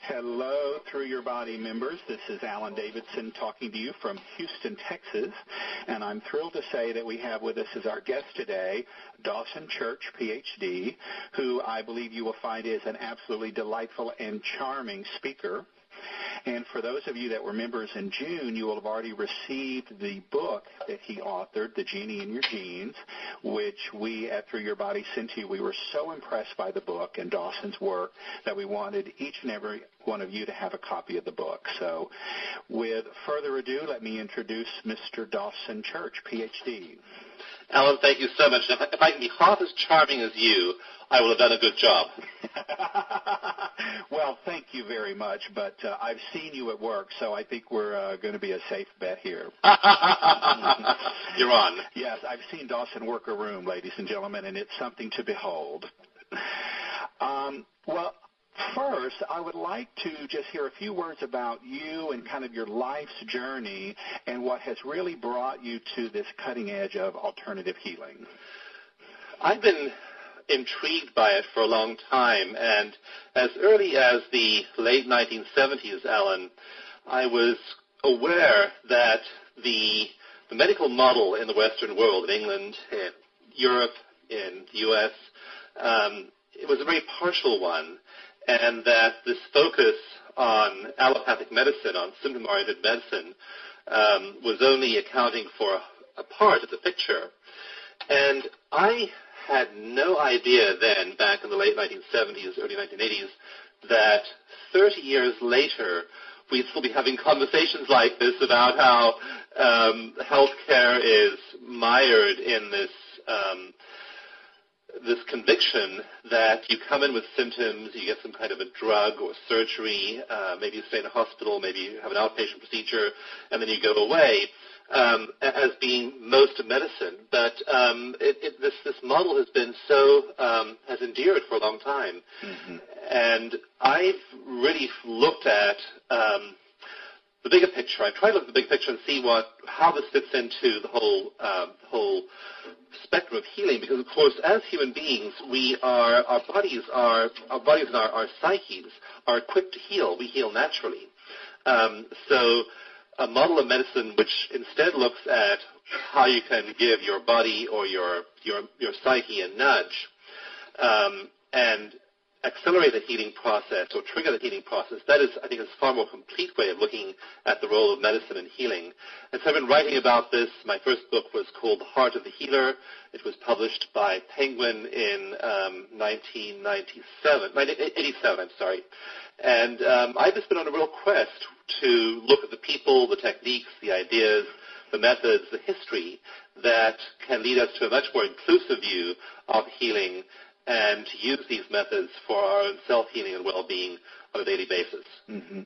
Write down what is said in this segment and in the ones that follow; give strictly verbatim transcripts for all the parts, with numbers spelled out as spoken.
Hello, Through Your Body members. This is Alan Davidson talking to you from Houston, Texas, and I'm thrilled to say that we have with us as our guest today Dawson Church, P H D, who I believe you will find is an absolutely delightful and charming speaker. And for those of you that were members in June, you will have already received the book that he authored, The Genie in Your Genes, which we at Through Your Body sent to you. We were so impressed by the book and Dawson's work that we wanted each and every one of you to have a copy of the book. So with further ado, let me introduce Mister Dawson Church, P H D. Alan, thank you so much. If I, if I can be half as charming as you, I will have done a good job. Well, thank you very much, but uh, I've seen you at work, so I think we're uh, going to be a safe bet here. You're on. Yes, I've seen Dawson work a room, ladies and gentlemen, and it's something to behold. Um, well, first, I would like to just hear a few words about you and kind of your life's journey and what has really brought you to this cutting edge of alternative healing. I've been intrigued by it for a long time, and as early as the late nineteen seventies, Alan, I was aware that the, the medical model in the Western world, in England, in Europe, in the U S, um, it was a very partial one, and that this focus on allopathic medicine, on symptom-oriented medicine, um, was only accounting for a, a part of the picture. And I had no idea then, back in the late nineteen seventies, early nineteen eighties, that thirty years later, we'd still be having conversations like this about how um, healthcare is mired in this um, this conviction that you come in with symptoms, you get some kind of a drug or surgery, uh, maybe you stay in a hospital, maybe you have an outpatient procedure, and then you go away, um, as being most of medicine. But um, it, it, this, this model has been so, um, has endured for a long time. Mm-hmm. And I've really looked at um, the bigger picture. I've tried to look at the big picture and see what, how this fits into the whole, um, the whole spectrum of healing, because of course as human beings we are, our bodies are, our bodies and our, our psyches are equipped to heal. We heal naturally. Um, so a model of medicine which instead looks at how you can give your body or your your, your psyche a nudge um, and accelerate the healing process or trigger the healing process, that is, I think, is a far more complete way of looking at the role of medicine in healing. And so I've been writing about this. My first book was called The Heart of the Healer. It was published by Penguin in um, nineteen ninety-seven, nineteen eighty-seven, I'm sorry. And um, I've just been on a real quest to look at the people, the techniques, the ideas, the methods, the history that can lead us to a much more inclusive view of healing, and to use these methods for our own self-healing and well-being on a daily basis. Mm-hmm.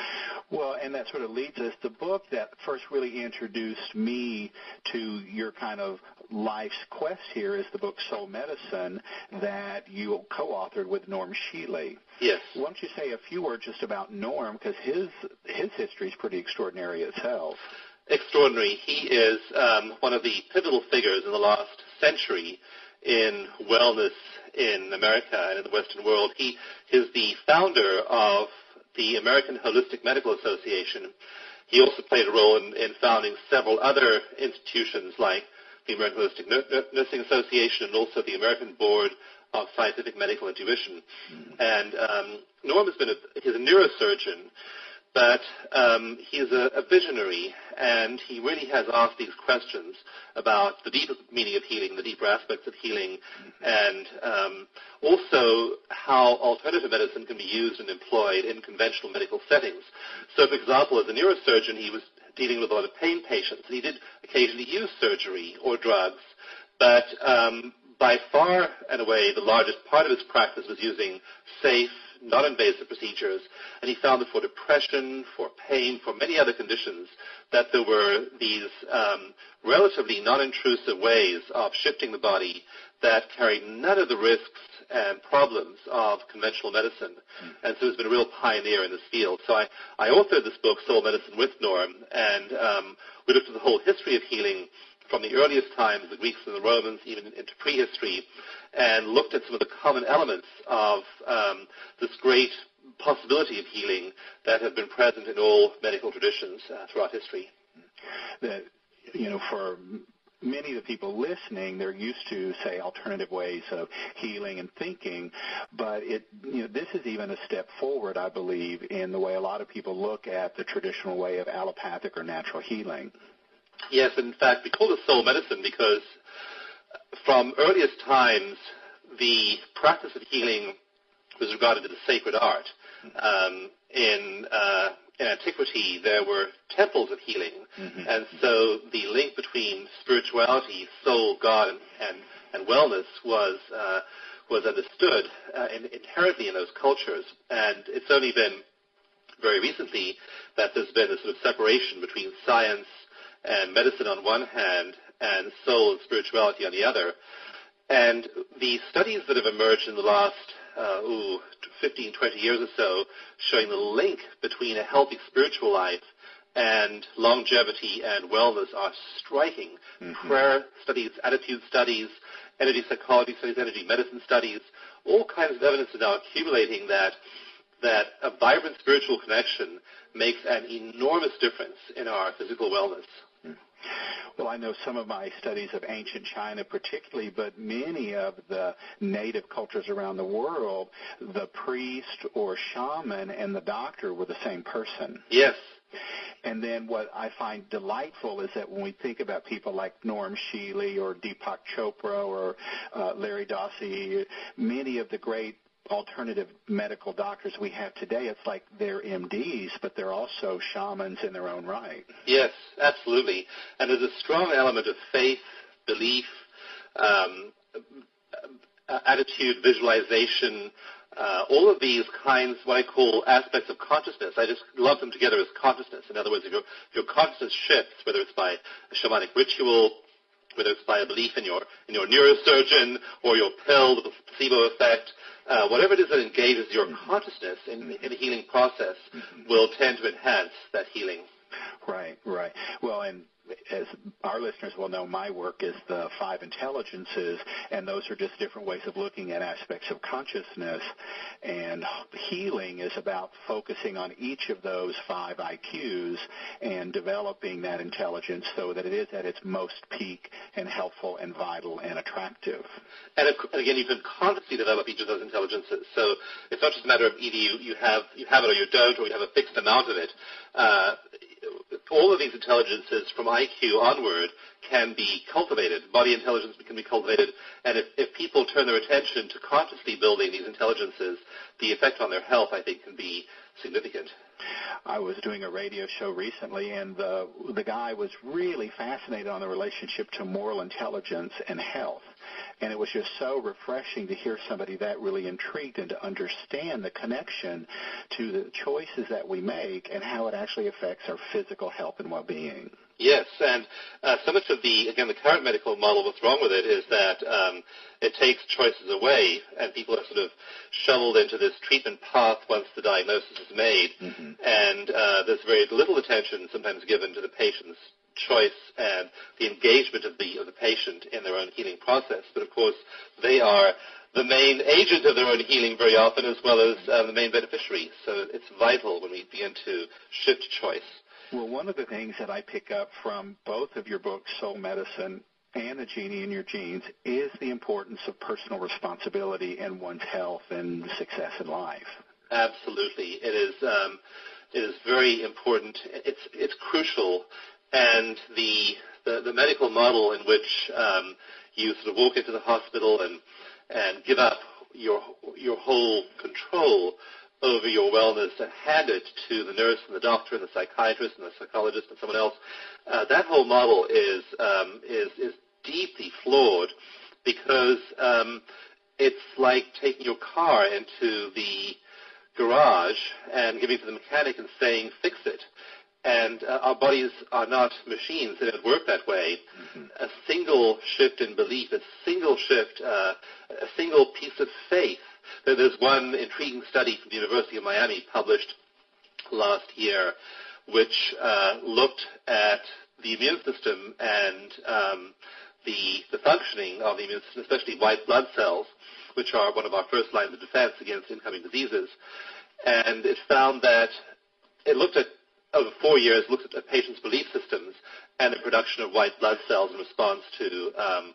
Well, and that sort of leads us, the book that first really introduced me to your kind of life's quest here is the book Soul Medicine that you co-authored with Norm Shealy. Yes. Why don't you say a few words just about Norm, because his, his history is pretty extraordinary itself. Extraordinary. He is um, one of the pivotal figures in the last century in wellness in America and in the Western world. He is the founder of the American Holistic Medical Association. He also played a role in, in founding several other institutions like the American Holistic Nursing Association and also the American Board of Scientific Medical Intuition. Mm-hmm. And um, Norm has been a, he's a neurosurgeon, but um, he's a, a visionary, and he really has asked these questions about the deeper meaning of healing, the deeper aspects of healing, and um, also how alternative medicine can be used and employed in conventional medical settings. So, for example, as a neurosurgeon, he was dealing with a lot of pain patients, and he did occasionally use surgery or drugs, but um, by far and away the largest part of his practice was using safe, non-invasive procedures, and he found that for depression, for pain, for many other conditions, that there were these um, relatively non-intrusive ways of shifting the body that carried none of the risks and problems of conventional medicine. Mm. And so he's been a real pioneer in this field. So I, I authored this book, Soul Medicine, with Norm, and um, we looked at the whole history of healing from the earliest times, the Greeks and the Romans, even into prehistory, and looked at some of the common elements of um, this great possibility of healing that have been present in all medical traditions uh, throughout history. That, you know, for many of the people listening, they're used to, say, alternative ways of healing and thinking, but it, you know, this is even a step forward, I believe, in the way a lot of people look at the traditional way of allopathic or natural healing. Yes, in fact, we call it soul medicine because from earliest times, the practice of healing was regarded as a sacred art. Um, in, uh, in antiquity, there were temples of healing, mm-hmm. and so the link between spirituality, soul, God, and, and, and wellness was uh, was understood uh, in, inherently in those cultures. And it's only been very recently that there's been a sort of separation between science and medicine on one hand, and soul and spirituality on the other. And the studies that have emerged in the last uh, ooh, fifteen, twenty years or so, showing the link between a healthy spiritual life and longevity and wellness are striking. Mm-hmm. Prayer studies, attitude studies, energy psychology studies, energy medicine studies, all kinds of evidence are now accumulating that that a vibrant spiritual connection makes an enormous difference in our physical wellness. Well, I know some of my studies of ancient China particularly, but many of the native cultures around the world, the priest or shaman and the doctor were the same person. Yes. And then what I find delightful is that when we think about people like Norm Shealy or Deepak Chopra or uh, Larry Dossey, many of the great alternative medical doctors we have today, it's like they're M Ds, but they're also shamans in their own right. Yes, absolutely. And there's a strong element of faith, belief, um, attitude, visualization, uh, all of these kinds, what I call aspects of consciousness. I just lump them together as consciousness. In other words, if your, if your consciousness shifts, whether it's by a shamanic ritual, whether it's by a belief in your in your neurosurgeon or your pill, the placebo effect, uh, whatever it is that engages your mm-hmm. consciousness in, mm-hmm. in the healing process mm-hmm. will tend to enhance that healing. Right, right. Well, and as our listeners will know, my work is the five intelligences, and those are just different ways of looking at aspects of consciousness. And healing is about focusing on each of those five I Qs and developing that intelligence so that it is at its most peak and helpful and vital and attractive. And again, you can consciously develop each of those intelligences. So it's not just a matter of either you, you have you have it or you don't, or you have a fixed amount of it. Uh, all of these intelligences from I Q onward can be cultivated. Body intelligence can be cultivated. And if, if people turn their attention to consciously building these intelligences, the effect on their health, I think, can be significant. I was doing a radio show recently, and the, the guy was really fascinated on the relationship to moral intelligence and health. And it was just so refreshing to hear somebody that really intrigued and to understand the connection to the choices that we make and how it actually affects our physical health and well-being. Yes, and uh, so much of the, again, the current medical model, what's wrong with it is that um, it takes choices away, and people are sort of shoveled into this treatment path once the diagnosis is made, mm-hmm. and uh, there's very little attention sometimes given to the patient's choice and the engagement of the of the patient in their own healing process. But of course, they are the main agent of their own healing very often, as well as uh, the main beneficiary. So it's vital when we begin to shift choice. Well, one of the things that I pick up from both of your books, Soul Medicine and The Genie in Your Genes, is the importance of personal responsibility in one's health and success in life. Absolutely. It is um, it is very important. It's it's crucial. And the, the the medical model in which um, you sort of walk into the hospital and and give up your your whole control over your wellness and hand it to the nurse and the doctor and the psychiatrist and the psychologist and someone else, uh, that whole model is um, is is deeply flawed because um, it's like taking your car into the garage and giving it to the mechanic and saying, fix it. And uh, our bodies are not machines. They don't work that way. Mm-hmm. A single shift in belief, a single shift, uh, a single piece of faith. There's one intriguing study from the University of Miami published last year which uh, looked at the immune system and um, the, the functioning of the immune system, especially white blood cells, which are one of our first lines of defense against incoming diseases. and it found that it looked at, over four years, looked at patients' belief systems and the production of white blood cells in response to um,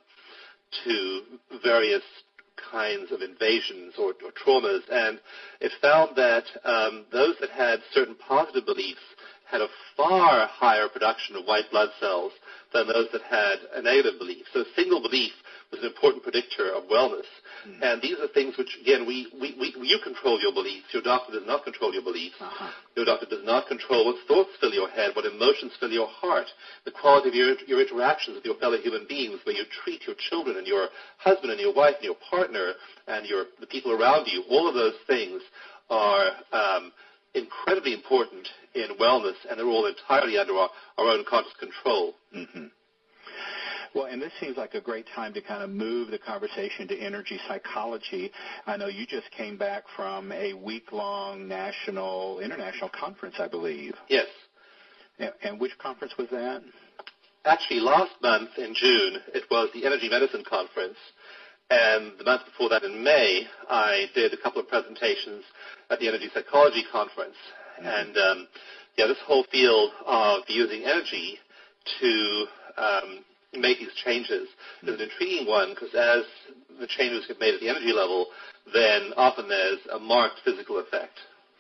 to various kinds of invasions or, or traumas, and it found that um, those that had certain positive beliefs had a far higher production of white blood cells than those that had a negative belief. So single belief was an important predictor of wellness. Mm-hmm. And these are things which, again, we, we, we, you control your beliefs. Your doctor does not control your beliefs. Uh-huh. Your doctor does not control what thoughts fill your head, what emotions fill your heart, the quality of your, your interactions with your fellow human beings, where you treat your children and your husband and your wife and your partner and your, the people around you. All of those things are um, incredibly important in wellness, and they're all entirely under our, our own conscious control. Mm-hmm. Well, and this seems like a great time to kind of move the conversation to energy psychology. I know you just came back from a week-long national, international conference, I believe. Yes. And, and which conference was that? Actually, last month in June, it was the Energy Medicine Conference. And the month before that, in May, I did a couple of presentations at the Energy Psychology Conference. Mm-hmm. And, um, yeah, this whole field of using energy to um, make these changes is an intriguing one, because as the changes get made at the energy level, then often there's a marked physical effect.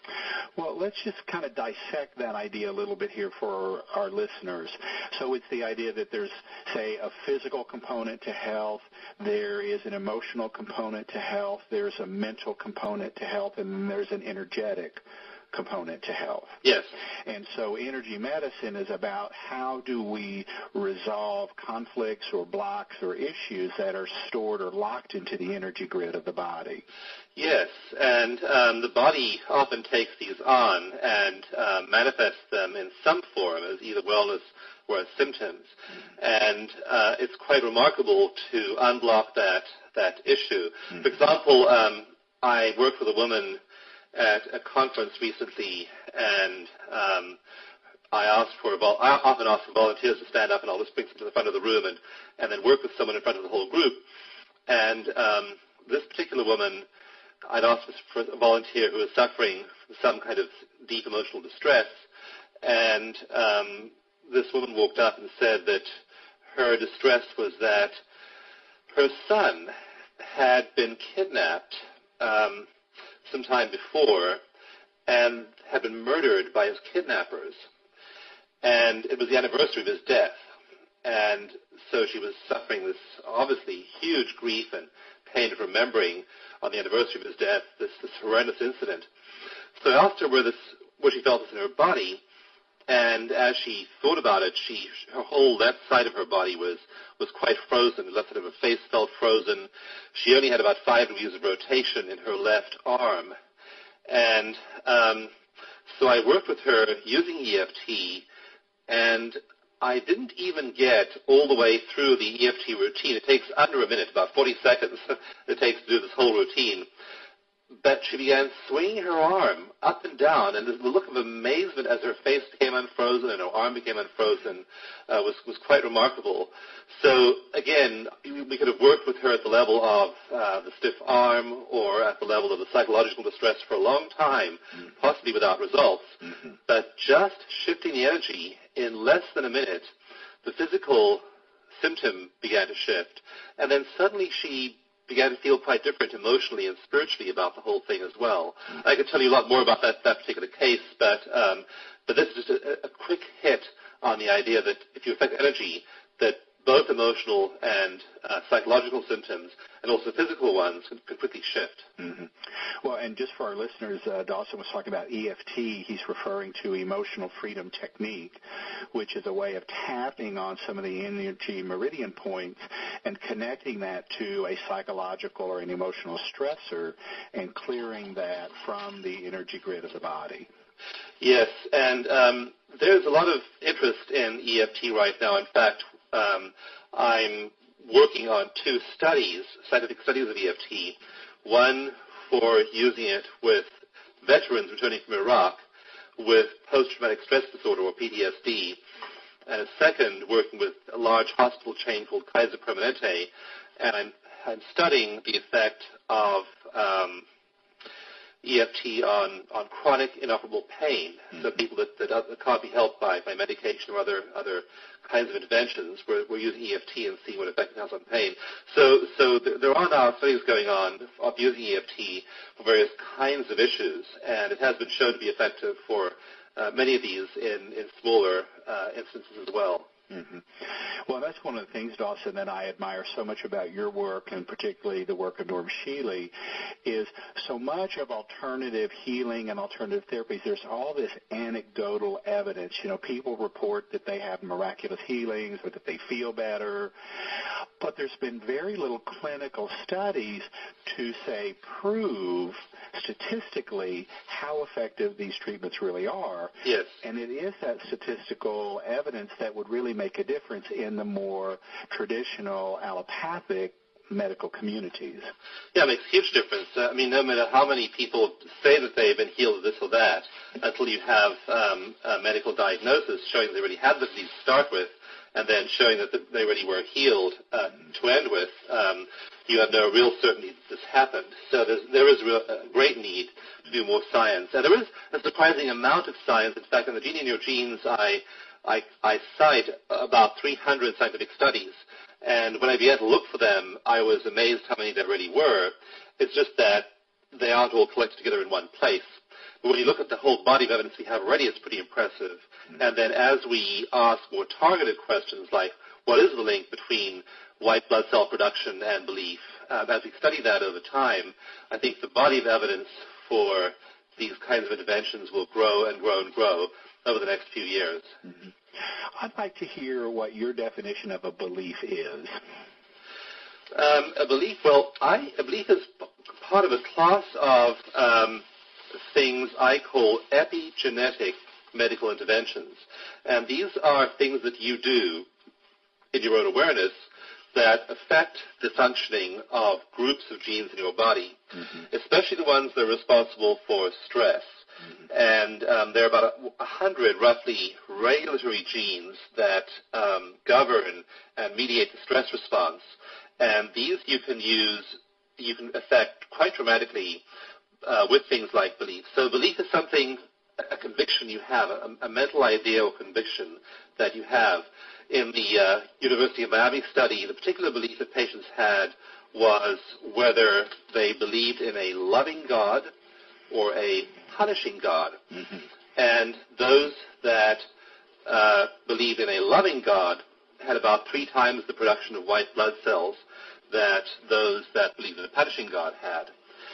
Well, let's just kind of dissect that idea a little bit here for our listeners. So it's the idea that there's, say, a physical component to health, there is an emotional component to health, there's a mental component to health, and then there's an energetic component to health. Yes. And so energy medicine is about how do we resolve conflicts or blocks or issues that are stored or locked into the energy grid of the body. Yes, and um, the body often takes these on and uh, manifests them in some form as either wellness or as symptoms. Mm-hmm. And uh, it's quite remarkable to unblock that, that issue. Mm-hmm. For example, um, I worked with a woman at a conference recently, and um, I asked for, vol- I often ask for volunteers to stand up, and I'll just bring them to the front of the room and, and then work with someone in front of the whole group. And um, this particular woman, I'd asked for a volunteer who was suffering from some kind of deep emotional distress, and um, this woman walked up and said that her distress was that her son had been kidnapped um, some time before and had been murdered by his kidnappers. And it was the anniversary of his death. And so she was suffering this obviously huge grief and pain of remembering on the anniversary of his death this, this horrendous incident. So I asked her where, this, where she felt this in her body, and as she thought about it, she her whole left side of her body was, was quite frozen. The left side of her face felt frozen. She only had about five degrees of rotation in her left arm. And um, so I worked with her using E F T, and I didn't even get all the way through the E F T routine. It takes under a minute, about forty seconds it takes to do this whole routine. But she began swinging her arm up and down, and the look of amazement as her face became unfrozen and her arm became unfrozen uh, was, was quite remarkable. So, again, we could have worked with her at the level of uh, the stiff arm or at the level of the psychological distress for a long time, mm-hmm. possibly without results. Mm-hmm. But just shifting the energy in less than a minute, the physical symptom began to shift, and then suddenly she began to feel quite different emotionally and spiritually about the whole thing as well. Mm-hmm. I could tell you a lot more about that, that particular case, but um, but this is just a, a quick hit on the idea that if you affect energy, that both emotional and uh, psychological symptoms and also physical ones can, can quickly shift. Mm-hmm. Well, and just for our listeners, uh, Dawson was talking about E F T. He's referring to Emotional Freedom Technique, which is a way of tapping on some of the energy meridian points and connecting that to a psychological or an emotional stressor and clearing that from the energy grid of the body. Yes, and um, there's a lot of interest in E F T right now. In fact, um, I'm working on two studies, scientific studies of E F T, one for using it with veterans returning from Iraq with post-traumatic stress disorder, or P T S D, and a second working with a large hospital chain called Kaiser Permanente, and I'm, I'm studying the effect of um, E F T on, on chronic inoperable pain, mm-hmm. so people that, that can't be helped by, by medication or other other kinds of interventions. We're, we're using E F T and seeing what effect it has on pain. So, so th- there are now studies going on of using E F T for various kinds of issues, and it has been shown to be effective for uh, many of these in, in smaller uh, instances as well. Mm-hmm. Well, that's one of the things, Dawson, that I admire so much about your work, and particularly the work of Norm Shealy, is so much of alternative healing and alternative therapies, there's all this anecdotal evidence. You know, people report that they have miraculous healings or that they feel better, but there's been very little clinical studies to, say, prove statistically how effective these treatments really are. Yes. And it is that statistical evidence that would really make a difference in the more traditional allopathic medical communities. Yeah, it makes a huge difference. Uh, I mean, no matter how many people say that they've been healed of this or that, until you have um, a medical diagnosis showing that they already had the disease to start with, and then showing that they already were healed uh, to end with, um, you have no real certainty that this happened. So there's, there is real, a great need to do more science. And there is a surprising amount of science. In fact, in the Genie in Your Genes, I, I, I cite about three hundred scientific studies. And when I began to look for them, I was amazed how many there really were. It's just that they aren't all collected together in one place. But when you look at the whole body of evidence we have already, it's pretty impressive. Mm-hmm. And then as we ask more targeted questions like, what is the link between white blood cell production and belief? Um, as we study that over time, I think the body of evidence for these kinds of interventions will grow and grow and grow over the next few years. Mm-hmm. I'd like to hear what your definition of a belief is. Um, a belief, well, I, a belief is p- part of a class of um, things I call epigenetic medical interventions. And these are things that you do in your own awareness that affect the functioning of groups of genes in your body, mm-hmm. especially the ones that are responsible for stress. Mm-hmm. And um, there are about a hundred, roughly, regulatory genes that um, govern and mediate the stress response. And these you can use, you can affect quite dramatically uh, with things like belief. So belief is something, a conviction you have, a, a mental idea or conviction that you have. In the uh, University of Miami study, the particular belief that patients had was whether they believed in a loving God or a punishing God. Mm-hmm. And those that uh, believed in a loving God had about three times the production of white blood cells that those that believed in a punishing God had.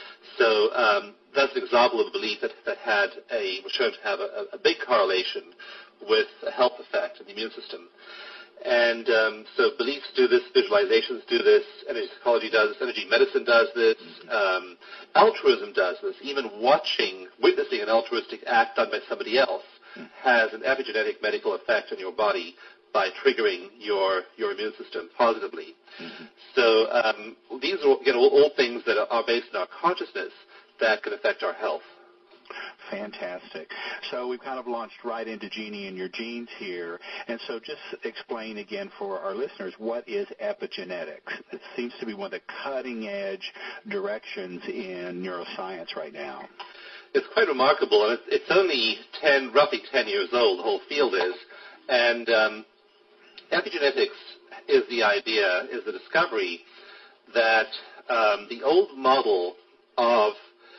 So um, that's an example of a belief that, that had a, was shown to have a, a big correlation with a health effect in the immune system. And um, so beliefs do this, visualizations do this, energy psychology does this, energy medicine does this, um, altruism does this. Even watching, witnessing an altruistic act done by somebody else has an epigenetic medical effect on your body by triggering your, your immune system positively. Mm-hmm. So um, these are again, all, all things that are based on our consciousness that can affect our health. Fantastic. So we've kind of launched right into Genie in Your Genes here. And so just explain again for our listeners, what is epigenetics? It seems to be one of the cutting-edge directions in neuroscience right now. It's quite remarkable, and it's, it's only ten, roughly ten years old, the whole field is. And um, epigenetics is the idea, is the discovery that um, the old model of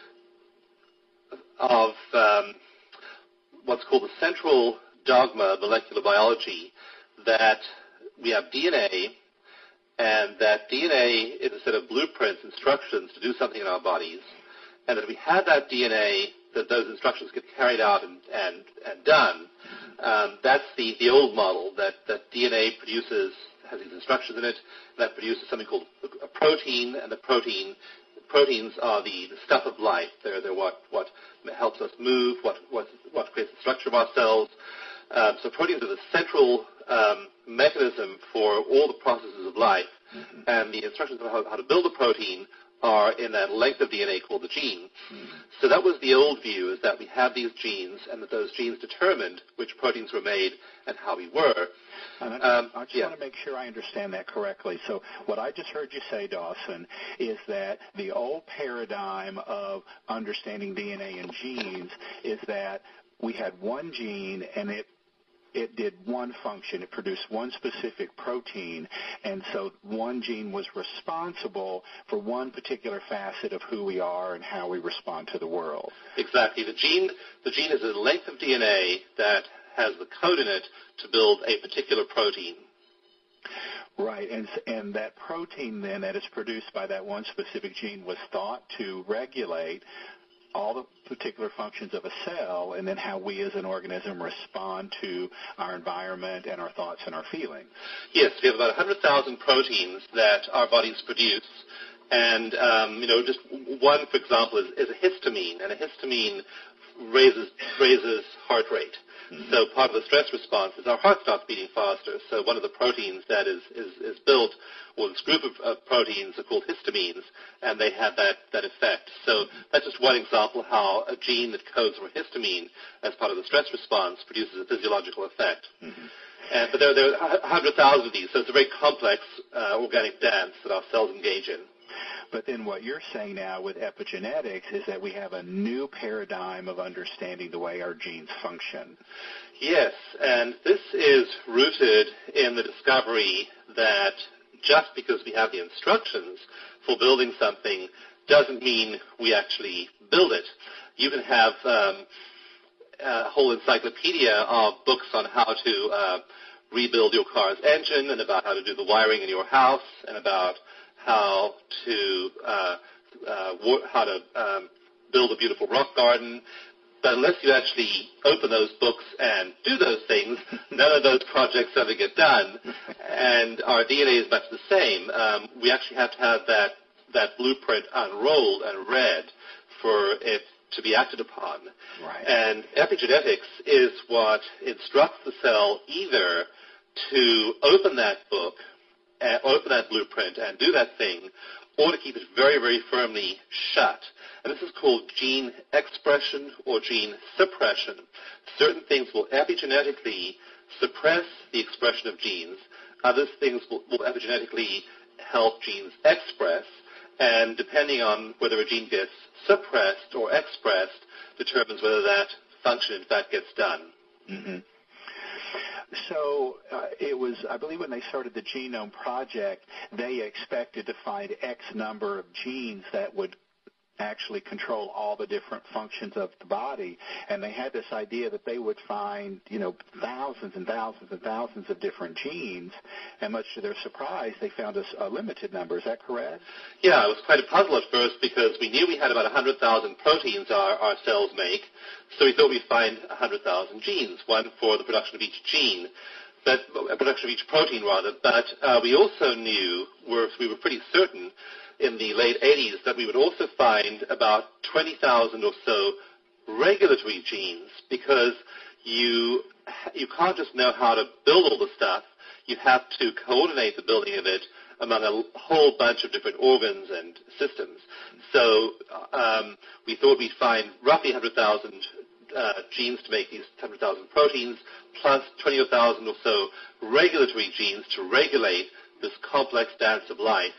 of um, what's called the central dogma of molecular biology, that we have D N A, and that D N A is a set of blueprints, instructions to do something in our bodies, and that if we had that D N A, that those instructions get carried out and, and, and done. Um, that's the, the old model, that, that D N A produces, has these instructions in it, that produces something called a protein, and the protein Proteins are the, the stuff of life. They're, they're what, what helps us move, what, what, what creates the structure of our cells. Um, so proteins are the central um, mechanism for all the processes of life. Mm-hmm. And the instructions on how, how to build a protein are in that length of D N A called the gene. Mm-hmm. So that was the old view, is that we had these genes and that those genes determined which proteins were made and how we were. And I, um, I just yeah. want to make sure I understand that correctly. So what I just heard you say, Dawson, is that the old paradigm of understanding D N A and genes is that we had one gene and it It did one function. It produced one specific protein, and so one gene was responsible for one particular facet of who we are and how we respond to the world. Exactly. The gene, the gene is a length of D N A that has the code in it to build a particular protein. Right, and and that protein then that is produced by that one specific gene was thought to regulate all the particular functions of a cell, and then how we as an organism respond to our environment and our thoughts and our feelings. Yes, we have about one hundred thousand proteins that our bodies produce, and um, you know, just one, for example, is, is a histamine, and a histamine raises raises heart rate. Mm-hmm. So part of the stress response is our heart starts beating faster. So one of the proteins that is, is, is built, or this group of, of proteins are called histamines, and they have that, that effect. So that's just one example how a gene that codes for histamine as part of the stress response produces a physiological effect. Mm-hmm. And, but there, there are one hundred thousand of these, so it's a very complex uh, organic dance that our cells engage in. But then what you're saying now with epigenetics is that we have a new paradigm of understanding the way our genes function. Yes, and this is rooted in the discovery that just because we have the instructions for building something doesn't mean we actually build it. You can have um, a whole encyclopedia of books on how to uh, rebuild your car's engine, and about how to do the wiring in your house, and about how to uh, uh, how to um, build a beautiful rock garden. But unless you actually open those books and do those things, none of those projects ever get done. And our D N A is much the same. Um, we actually have to have that, that blueprint unrolled and read for it to be acted upon. Right. And epigenetics is what instructs the cell either to open that book, Uh, open that blueprint and do that thing, or to keep it very, very firmly shut. And this is called gene expression or gene suppression. Certain things will epigenetically suppress the expression of genes. Other things will, will epigenetically help genes express. And depending on whether a gene gets suppressed or expressed determines whether that function, in fact, gets done. Mm-hmm. So uh, it was, I believe when they started the Genome Project, they expected to find X number of genes that would actually control all the different functions of the body. And they had this idea that they would find, you know, thousands and thousands and thousands of different genes. And much to their surprise, they found a, a limited number. Is that correct? Yeah, it was quite a puzzle at first because we knew we had about one hundred thousand proteins our, our cells make. So we thought we'd find one hundred thousand genes, one for the production of each gene, but uh, production of each protein, rather. But uh, we also knew, we're, we were pretty certain in the late eighties that we would also find about twenty thousand or so regulatory genes, because you you can't just know how to build all the stuff. You have to coordinate the building of it among a whole bunch of different organs and systems. So um, we thought we'd find roughly one hundred thousand uh, genes to make these one hundred thousand proteins, plus twenty thousand or so regulatory genes to regulate this complex dance of life.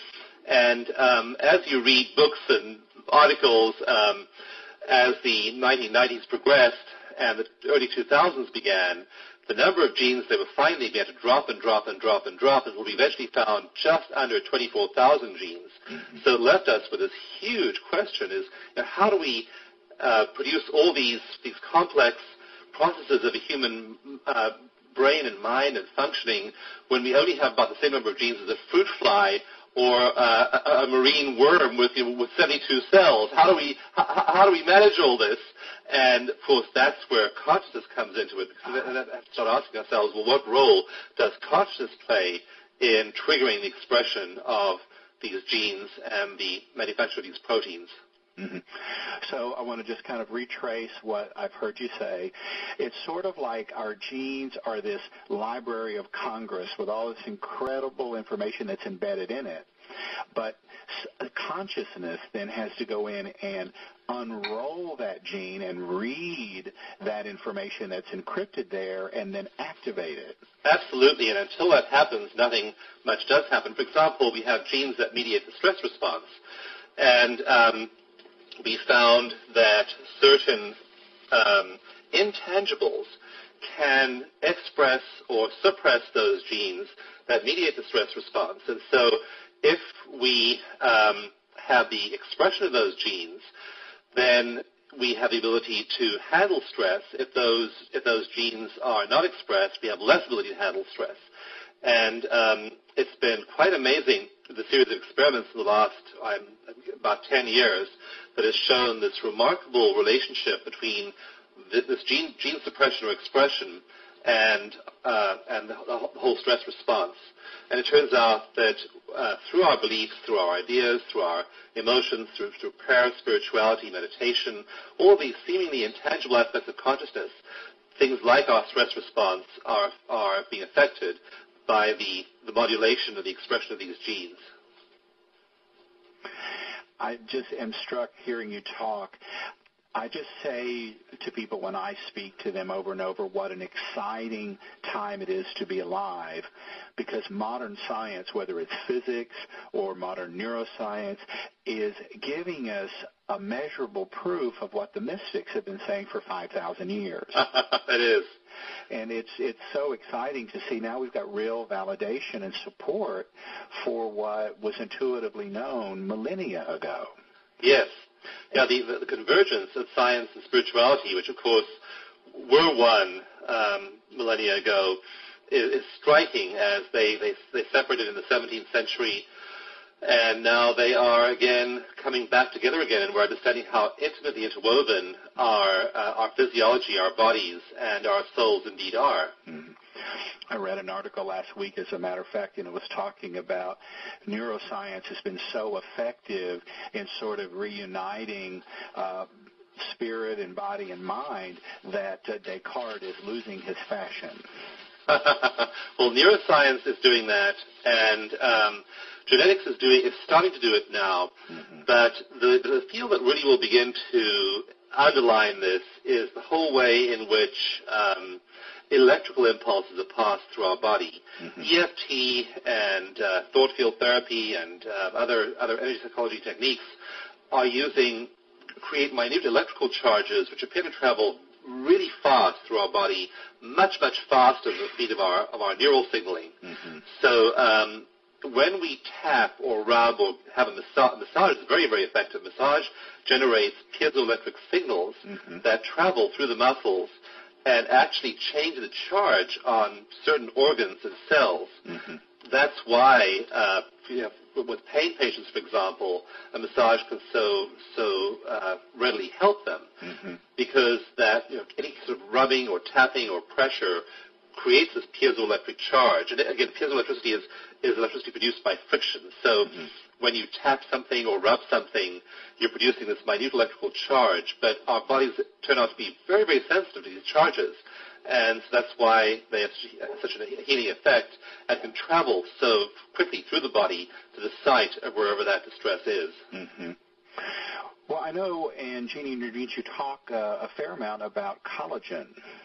And um, as you read books and articles, um, as the nineteen nineties progressed and the early two thousands began, the number of genes they were finding began to drop and drop and drop and drop, and we eventually found just under twenty-four thousand genes. Mm-hmm. So it left us with this huge question: is you know, how do we uh, produce all these these complex processes of a human uh, brain and mind and functioning when we only have about the same number of genes as a fruit fly or uh, a, a marine worm with you know, with seventy-two cells? How do we how, how do we manage all this? And of course, that's where consciousness comes into it. Because we have to start asking ourselves, well, what role does consciousness play in triggering the expression of these genes and the manufacture of these proteins? Mm-hmm. So I want to just kind of retrace what I've heard you say. It's sort of like our genes are this Library of Congress with all this incredible information that's embedded in it. But consciousness then has to go in and unroll that gene and read that information that's encrypted there and then activate it. Absolutely, and until that happens, nothing much does happen. For example, we have genes that mediate the stress response, and um, we found that certain um, intangibles can express or suppress those genes that mediate the stress response. And so if we um, have the expression of those genes, then we have the ability to handle stress. If those if those genes are not expressed, we have less ability to handle stress. And um, it's been quite amazing, the series of experiments in the last um, about ten years that has shown this remarkable relationship between this gene, gene suppression or expression and uh, and the whole stress response. And it turns out that uh, through our beliefs, through our ideas, through our emotions, through, through prayer, spirituality, meditation, all of these seemingly intangible aspects of consciousness, things like our stress response are, are being affected by the, the modulation of the expression of these genes. I just am struck hearing you talk. I just say to people when I speak to them over and over what an exciting time it is to be alive, because modern science, whether it's physics or modern neuroscience, is giving us a measurable proof of what the mystics have been saying for five thousand years. It is. And it's it's so exciting to see now we've got real validation and support for what was intuitively known millennia ago. Yes. Yeah, the, the convergence of science and spirituality, which of course were one um, millennia ago, is, is striking as they, they, they separated in the seventeenth century, and now they are again coming back together again, and we're understanding how intimately interwoven our, uh, our physiology, our bodies, and our souls indeed are. Mm-hmm. I read an article last week, as a matter of fact, and it was talking about neuroscience has been so effective in sort of reuniting uh, spirit and body and mind that uh, Descartes is losing his fashion. Well, neuroscience is doing that, and um, genetics is doing is starting to do it now. Mm-hmm. But the, the field that really will begin to underline this is the whole way in which um, electrical impulses are passed through our body. Mm-hmm. E F T and uh, thought field therapy and uh, other other energy psychology techniques are using create minute electrical charges which appear to travel really fast through our body, much much faster than the speed of our of our neural signaling. Mm-hmm. So um, when we tap or rub or have a massage, massage is very very effective. Massage generates piezoelectric signals mm-hmm. that travel through the muscles and actually change the charge on certain organs and cells. Mm-hmm. That's why, uh, you know, with pain patients, for example, a massage can so so uh, readily help them, mm-hmm. because that you know, any sort of rubbing or tapping or pressure creates this piezoelectric charge. And again, piezoelectricity is, is electricity produced by friction. So mm-hmm. when you tap something or rub something, you're producing this minute electrical charge, but our bodies turn out to be very, very sensitive to these charges, and so that's why they have such a healing effect and can travel so quickly through the body to the site of wherever that distress is. Mm-hmm. Well, I know, and Jeannie and Nardine, you talk uh, a fair amount about collagen.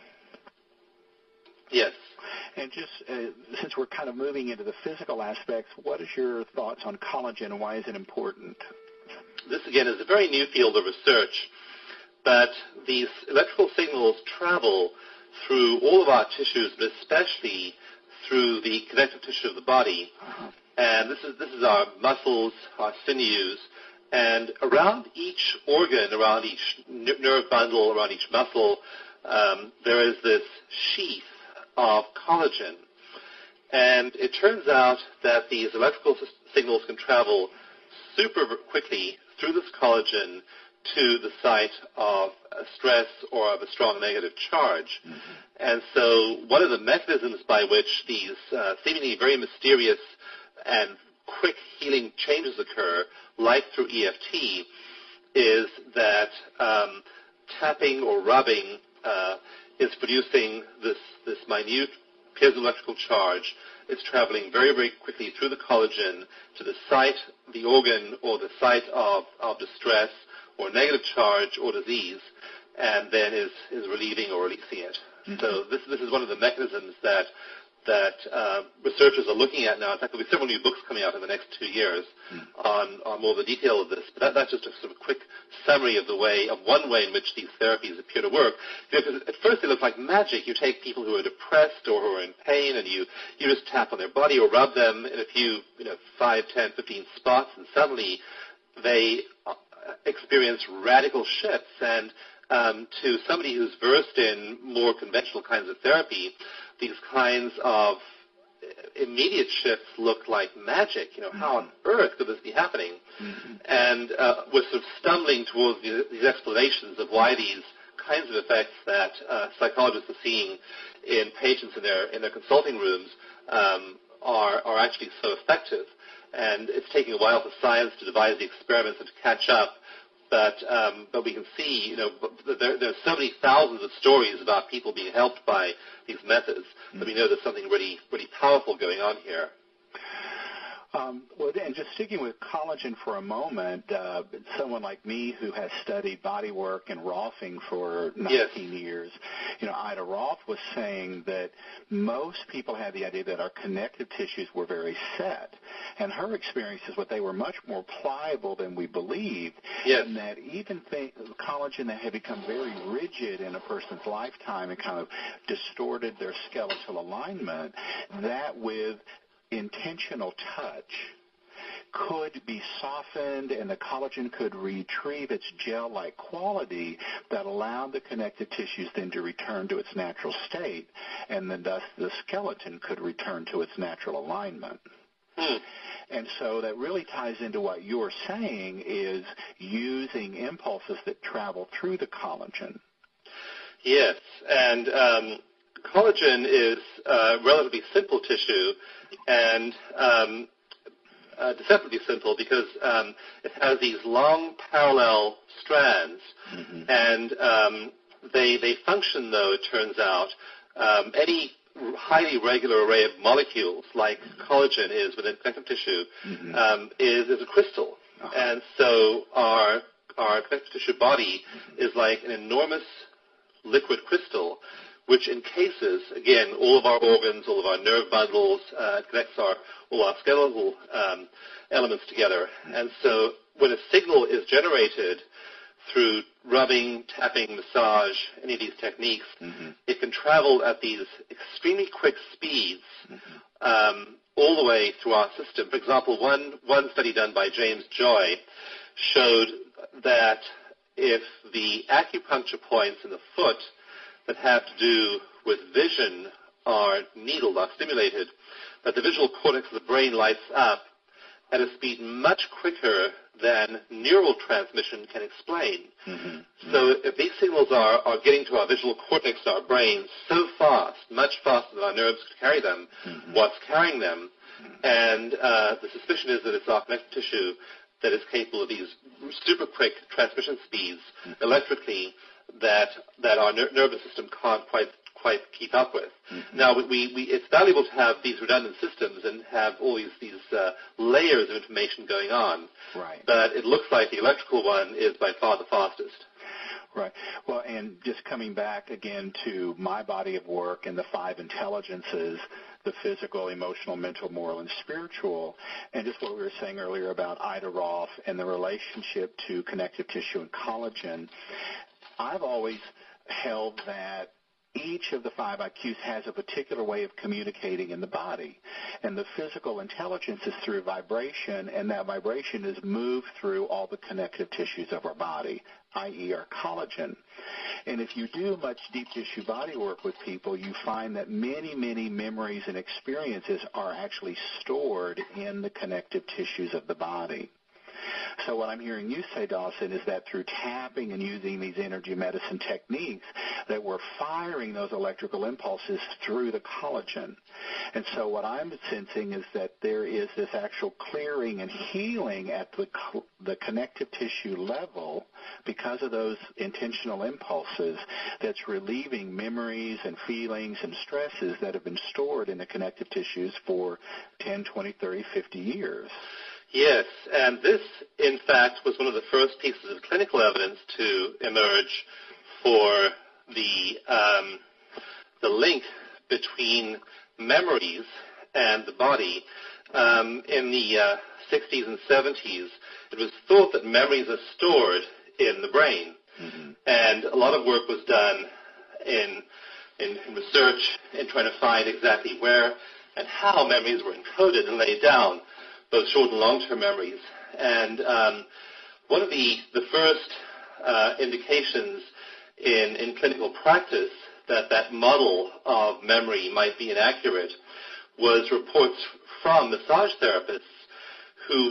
Yes. And just uh, since we're kind of moving into the physical aspects, what is your thoughts on collagen and why is it important? This, again, is a very new field of research, but these electrical signals travel through all of our tissues, but especially through the connective tissue of the body. Uh-huh. And this is, this is our muscles, our sinews, and around each organ, around each n- nerve bundle, around each muscle, um, there is this sheath of collagen. And it turns out that these electrical s- signals can travel super quickly through this collagen to the site of a stress or of a strong negative charge. Mm-hmm. And so one of the mechanisms by which these uh, seemingly very mysterious and quick healing changes occur, like through E F T, is that um, tapping or rubbing uh, is producing this, this minute piezoelectrical charge is traveling very, very quickly through the collagen to the site, the organ, or the site of, of distress or negative charge or disease, and then is, is relieving or releasing it. Mm-hmm. So this, this is one of the mechanisms that that uh, researchers are looking at now. In fact, there'll be several new books coming out in the next two years mm. on, on more of the detail of this. But that, that's just a sort of quick summary of the way, of one way in which these therapies appear to work. Because at first they look like magic. You take people who are depressed or who are in pain, and you, you just tap on their body or rub them in a few, you know, five, ten, fifteen spots, and suddenly they experience radical shifts. And um, to somebody who's versed in more conventional kinds of therapy, these kinds of immediate shifts look like magic. You know, mm-hmm. how on earth could this be happening? Mm-hmm. And uh, we're sort of stumbling towards these, these explanations of why these kinds of effects that uh, psychologists are seeing in patients in their in their consulting rooms um, are are actually so effective. And it's taking a while for science to devise the experiments and to catch up. But um, but we can see, you know, there, there are so many thousands of stories about people being helped by these methods mm-hmm. that we know there's something really, really powerful going on here. Um, well, and just sticking with collagen for a moment, uh, someone like me who has studied body work and Rolfing for nineteen yes. years, you know, Ida Rolf was saying that most people had the idea that our connective tissues were very set, and her experience is that they were much more pliable than we believed, yes. and that even th- collagen that had become very rigid in a person's lifetime and kind of distorted their skeletal alignment, that with intentional touch could be softened and the collagen could retrieve its gel-like quality that allowed the connective tissues then to return to its natural state, and then thus the skeleton could return to its natural alignment. Hmm. And so that really ties into what you're saying is using impulses that travel through the collagen. Yes, and um, collagen is uh, relatively simple tissue, and um, uh, deceptively simple because um, it has these long parallel strands, mm-hmm. and um, they they function, though, it turns out, um, any highly regular array of molecules like mm-hmm. collagen is within connective tissue mm-hmm. um, is, is a crystal. Uh-huh. And so our, our connective tissue body mm-hmm. is like an enormous liquid crystal which encases, again, all of our organs, all of our nerve bundles, uh, it connects our, all our skeletal um, elements together. And so when a signal is generated through rubbing, tapping, massage, any of these techniques, mm-hmm. it can travel at these extremely quick speeds mm-hmm. um, all the way through our system. For example, one, one study done by James Joy showed that if the acupuncture points in the foot that have to do with vision are needled, are stimulated, that the visual cortex of the brain lights up at a speed much quicker than neural transmission can explain. Mm-hmm. So if these signals are, are getting to our visual cortex, our brains, so fast, much faster than our nerves could carry them, mm-hmm. what's carrying them? Mm-hmm. And uh, the suspicion is that it's our connective tissue that is capable of these super quick transmission speeds mm-hmm. electrically that that our ner- nervous system can't quite quite keep up with. Mm-hmm. Now, we, we, it's valuable to have these redundant systems and have all these, these uh, layers of information going on. Right. But it looks like the electrical one is by far the fastest. Right. Well, and just coming back again to my body of work and the five intelligences, the physical, emotional, mental, moral, and spiritual, and just what we were saying earlier about Ida Rolf and the relationship to connective tissue and collagen, I've always held that each of the five I Qs has a particular way of communicating in the body. And the physical intelligence is through vibration, and that vibration is moved through all the connective tissues of our body, that is our collagen. And if you do much deep tissue body work with people, you find that many, many memories and experiences are actually stored in the connective tissues of the body. so what I'm hearing you say, Dawson, is that through tapping and using these energy medicine techniques, that we're firing those electrical impulses through the collagen. And so what I'm sensing is that there is this actual clearing and healing at the, the connective tissue level because of those intentional impulses that's relieving memories and feelings and stresses that have been stored in the connective tissues for ten, twenty, thirty, fifty years. Yes, and this, in fact, was one of the first pieces of clinical evidence to emerge for the um, the link between memories and the body. Um, in the uh, sixties and seventies, it was thought that memories are stored in the brain, mm-hmm. and a lot of work was done in, in in research in trying to find exactly where and how memories were encoded and laid down, both short and long-term memories. And um, one of the, the first uh, indications in, in clinical practice that that model of memory might be inaccurate was reports from massage therapists who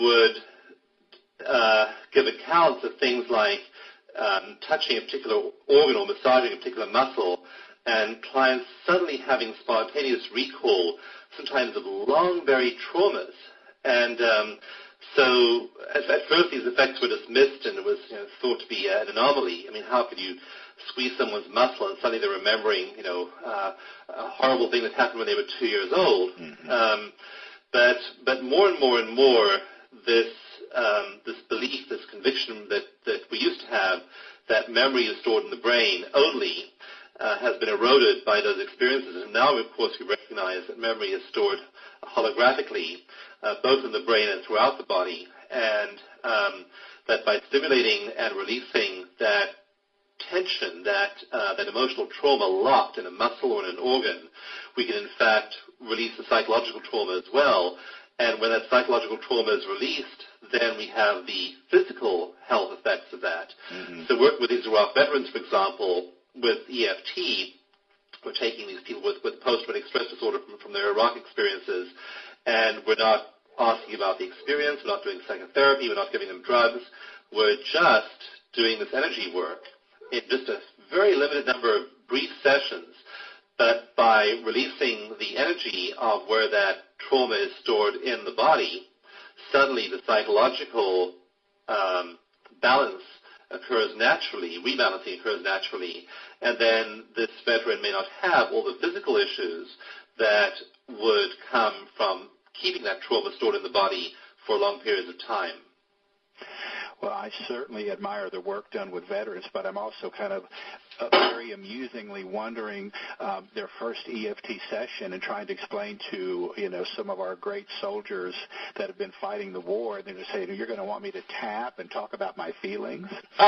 would uh, give accounts of things like um, touching a particular organ or massaging a particular muscle, and clients suddenly having spontaneous recall, sometimes of long-buried traumas. And um, so at, at first these effects were dismissed and it was you know, thought to be an anomaly. I mean, how could you squeeze someone's muscle and suddenly they're remembering, you know, uh, a horrible thing that happened when they were two years old? Mm-hmm. Um, but but more and more and more, this um, this belief, this conviction that, that we used to have that memory is stored in the brain only uh, has been eroded by those experiences. And now, of course, we recognize that memory is stored holographically, uh, both in the brain and throughout the body, and um, that by stimulating and releasing that tension, that uh, that emotional trauma locked in a muscle or in an organ, we can in fact release the psychological trauma as well. And when that psychological trauma is released, then we have the physical health effects of that. Mm-hmm. So work with these Iraq veterans, for example, with E F T, we're taking these people with, with post-traumatic stress disorder from, from their Iraq experiences, and we're not asking about the experience, we're not doing psychotherapy, we're not giving them drugs, we're just doing this energy work in just a very limited number of brief sessions, but by releasing the energy of where that trauma is stored in the body, suddenly the psychological um, balance occurs naturally, rebalancing occurs naturally, and then this veteran may not have all the physical issues that would come from keeping that trauma stored in the body for long periods of time. Well, I certainly admire the work done with veterans, but I'm also kind of uh, very amusingly wondering um, their first E F T session and trying to explain to, you know, some of our great soldiers that have been fighting the war, and they're just saying, you're going to want me to tap and talk about my feelings? so,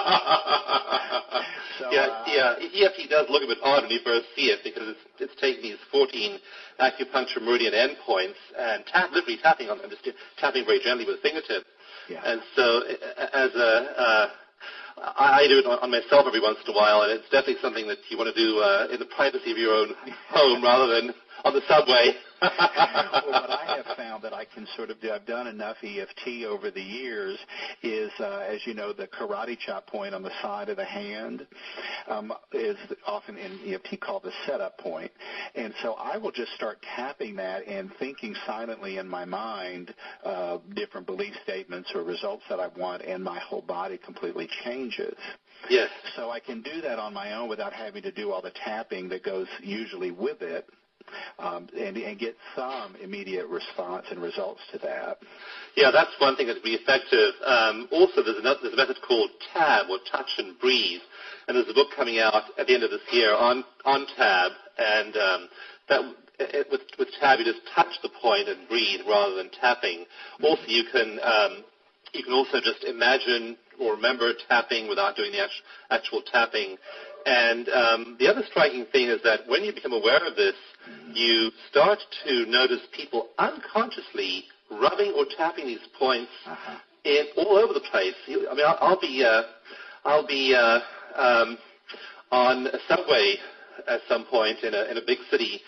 yeah, uh, yeah, E F T does look a bit odd when you first see it because it's, it's taking these fourteen acupuncture meridian endpoints and tap, literally tapping on them, just tapping very gently with a fingertip. Yeah. And so as a, uh, I do it on myself every once in a while, and it's definitely something that you want to do uh, in the privacy of your own home rather than on the subway. Well, what I have found that I can sort of do, I've done enough E F T over the years, is, uh, as you know, the karate chop point on the side of the hand um, is often in E F T called the setup point. And so I will just start tapping that and thinking silently in my mind uh, different belief statements or results that I want, and my whole body completely changes. Yes. So I can do that on my own without having to do all the tapping that goes usually with it. Um, and, and get some immediate response and results to that. Yeah, that's one thing that would be effective. Um, also, there's, another, there's a method called TAB, or Touch and Breathe, and there's a book coming out at the end of this year on, on TAB, and um, that it, with, with TAB you just touch the point and breathe rather than tapping. Also, you can um, you can also just imagine or remember tapping without doing the actual, actual tapping. And um, the other striking thing is that when you become aware of this, you start to notice people unconsciously rubbing or tapping these points uh-huh. in all over the place. I mean, I'll, I'll be uh, I'll be uh, um, on a subway at some point in a in a big city,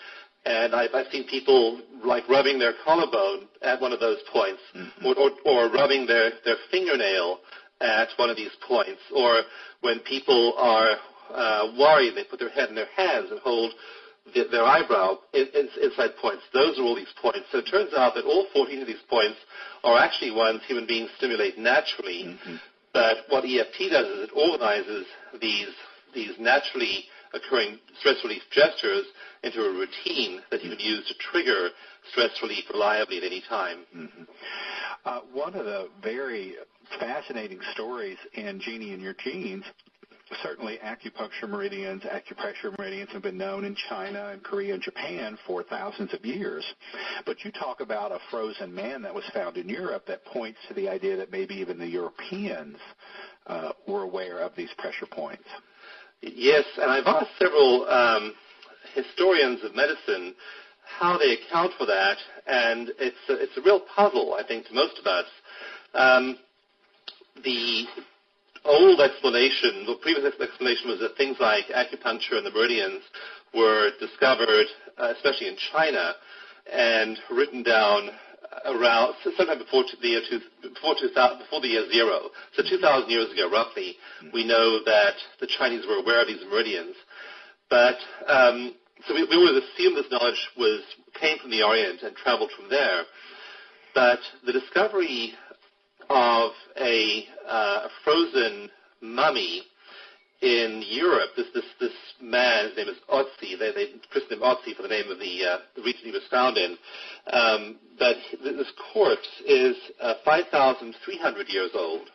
And I've, I've seen people like rubbing their collarbone at one of those points, mm-hmm. or, or, or rubbing their, their fingernail at one of these points, or when people are uh, worried, they put their head in their hands and hold the, their eyebrow in, in, inside points. Those are all these points. So it turns out that all fourteen of these points are actually ones human beings stimulate naturally. Mm-hmm. But what E F T does is it organizes these these naturally occurring stress relief gestures into a routine that you can use to trigger stress relief reliably at any time. Mm-hmm. Uh, one of the very fascinating stories in Genie and Your Genes, certainly acupuncture meridians, acupressure meridians have been known in China and Korea and Japan for thousands of years. But you talk about a frozen man that was found in Europe that points to the idea that maybe even the Europeans uh, were aware of these pressure points. Yes, and I've asked several um, historians of medicine how they account for that, and it's a, it's a real puzzle, I think, to most of us. Um, the old explanation, the previous explanation was that things like acupuncture and the meridians were discovered, uh, especially in China, and written down around sometime before the year two, before, two thousand, before the year zero. So two thousand years ago, roughly, we know that the Chinese were aware of these meridians. But um, so we, we would assume this knowledge was came from the Orient and traveled from there. But the discovery of a, uh, a frozen mummy in Europe, this this this man, his name is Otzi. They they christened him Otzi for the name of the, uh, the region he was found in. Um, but this corpse is uh, five thousand three hundred years old,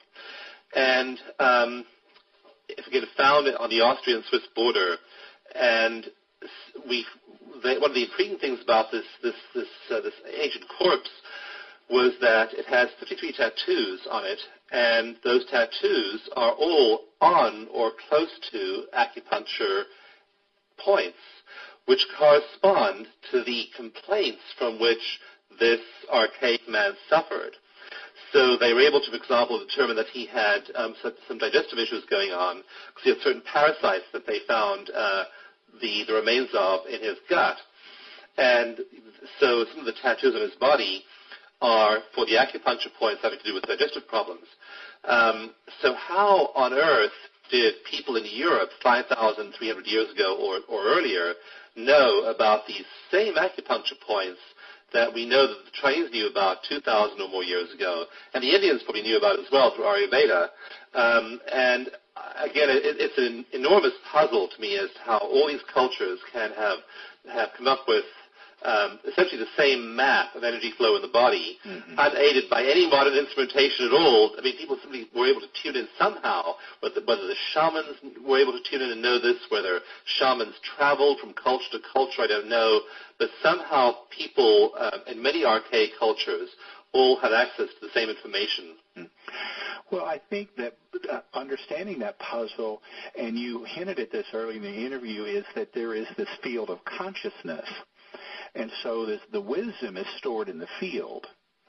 and um, if again found on the Austrian-Swiss border. And we they, one of the intriguing things about this this this uh, this ancient corpse was that it has fifty-three tattoos on it, and those tattoos are all on or close to acupuncture points, which correspond to the complaints from which this archaic man suffered. So they were able to, for example, determine that he had um, some, some digestive issues going on because he had certain parasites that they found uh, the, the remains of in his gut. And so some of the tattoos on his body are for the acupuncture points having to do with digestive problems. Um, so how on earth did people in Europe five thousand three hundred years ago or, or earlier know about these same acupuncture points that we know that the Chinese knew about two thousand or more years ago, and the Indians probably knew about it as well through Ayurveda. Um, and again, it, it's an enormous puzzle to me as to how all these cultures can have have come up with um, essentially the same map of energy flow in the body, mm-hmm. unaided by any modern instrumentation at all. I mean, people simply were able to tune in somehow, whether, whether the shamans were able to tune in and know this, whether shamans traveled from culture to culture, I don't know. But somehow people uh, in many archaic cultures all had access to the same information. Well, I think that uh, understanding that puzzle, and you hinted at this early in the interview, is that there is this field of consciousness. And so this, the wisdom is stored in the field,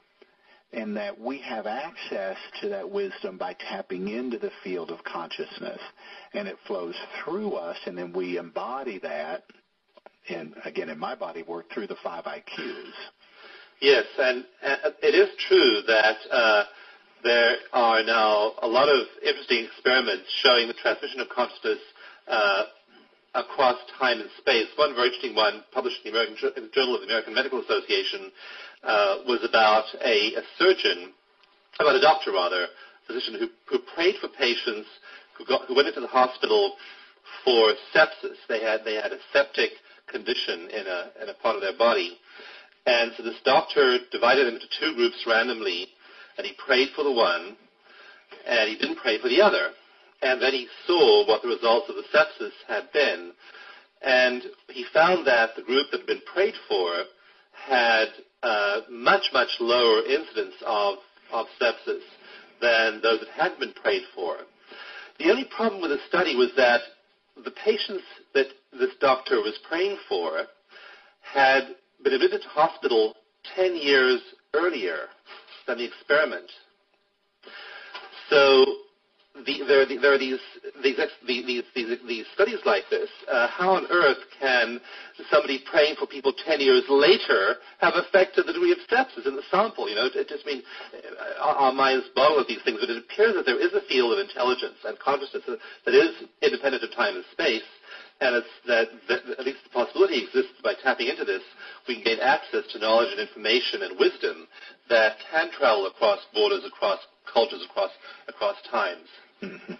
and that we have access to that wisdom by tapping into the field of consciousness. And it flows through us, and then we embody that. And again, in my body work through the five I Qs. Yes, and, and it is true that uh, there are now a lot of interesting experiments showing the transmission of consciousness uh, across time and space. One very interesting one, published in the American in the Journal of the American Medical Association, uh, was about a, a surgeon, about a doctor rather, a physician who, who prayed for patients who, got, who went into the hospital for sepsis. They had they had a septic condition in a, in a part of their body. And so this doctor divided them into two groups randomly, and he prayed for the one, and he didn't pray for the other. And then he saw what the results of the sepsis had been. And he found that the group that had been prayed for had uh, much, much lower incidence of, of sepsis than those that hadn't been prayed for. The only problem with the study was that the patients that this doctor was praying for had been admitted to hospital ten years earlier than the experiment. So the, there, are the, there are these these, these, these, these studies like this. Uh, how on earth can somebody praying for people ten years later have affected the degree of sepsis in the sample? You know, it, it just means uh, our minds boggle at these things, but it appears that there is a field of intelligence and consciousness that is independent of time and space, and it's that, that at least the possibility exists by tapping into this, we can gain access to knowledge and information and wisdom that can travel across borders, across cultures, across across times. Mm-hmm.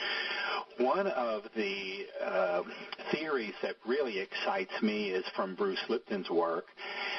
One of the uh, theories that really excites me is from Bruce Lipton's work,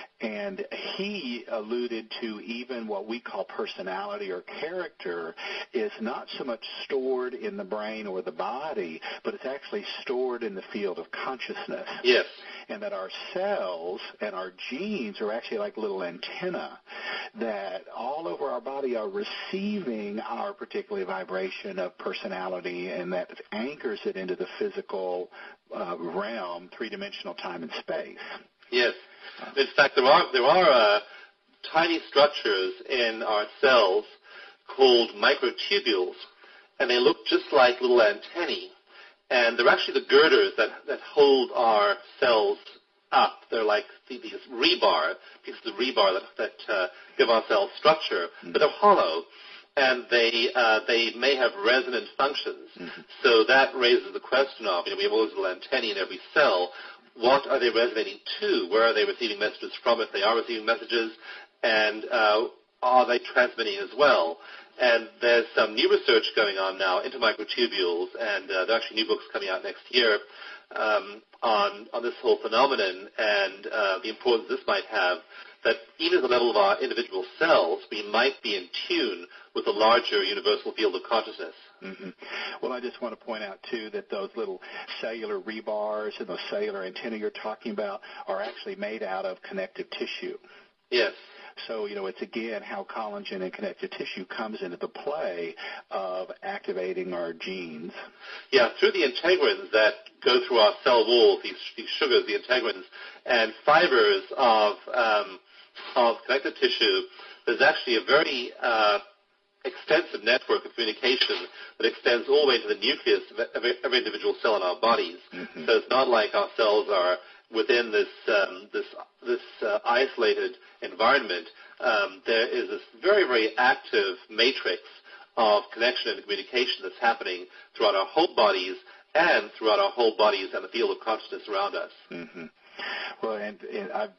and he alluded to even what we call personality or character is not so much stored in the brain or the body, but it's actually stored in the field of consciousness. Yes. And that our cells and our genes are actually like little antenna that all over our body are receiving our particular vibration of personality, and that anchors it into the physical uh, realm, three-dimensional time and space. Yes. In fact, there are there are uh, tiny structures in our cells called microtubules, and they look just like little antennae. And they're actually the girders that, that hold our cells up. They're like these rebar, pieces of rebar that, that uh, give our cells structure, mm-hmm. but they're hollow, and they uh, they may have resonant functions. Mm-hmm. So that raises the question of, you know, we have all these little antennae in every cell. What are they resonating to? Where are they receiving messages from if they are receiving messages? And uh, are they transmitting as well? And there's some new research going on now into microtubules, and uh, there are actually new books coming out next year um, on, on this whole phenomenon and uh, the importance this might have, that even at the level of our individual cells, we might be in tune with the larger universal field of consciousness. Mm-hmm. Well, I just want to point out, too, that those little cellular rebars and those cellular antennae you're talking about are actually made out of connective tissue. Yes. So, you know, it's, again, how collagen and connective tissue comes into the play of activating our genes. Yeah, through the integrins that go through our cell walls, these, these sugars, the integrins, and fibers of, um, of connective tissue, there's actually a very uh, extensive network of communication that extends all the way to the nucleus of every, every individual cell in our bodies. Mm-hmm. So it's not like our cells are within this um, this this uh, isolated environment. Um, there is this very, very active matrix of connection and communication that's happening throughout our whole bodies and throughout our whole bodies and the field of consciousness around us. Mm-hmm. Well, and, and I've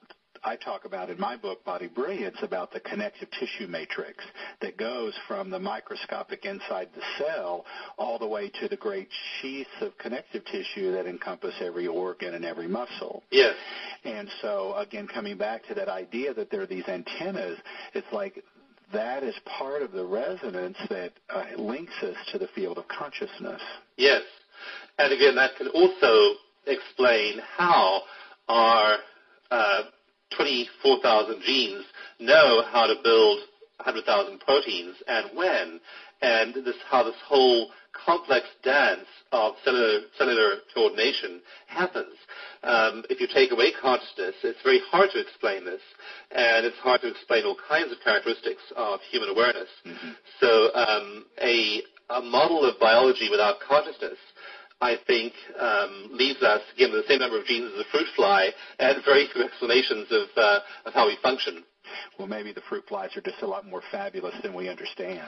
I talk about in my book, Body Brilliance, about the connective tissue matrix that goes from the microscopic inside the cell all the way to the great sheaths of connective tissue that encompass every organ and every muscle. Yes. And so, again, coming back to that idea that there are these antennas, it's like that is part of the resonance that uh, links us to the field of consciousness. Yes. And again, that can also explain how our uh, twenty-four thousand genes know how to build one hundred thousand proteins and when, and this how this whole complex dance of cellular, cellular coordination happens. Um, if you take away consciousness, it's very hard to explain this, and it's hard to explain all kinds of characteristics of human awareness. Mm-hmm. So um, a, a model of biology without consciousness, I think, um, leaves us, again, with the same number of genes as a fruit fly and very few explanations of, uh, of how we function. Well, maybe the fruit flies are just a lot more fabulous than we understand.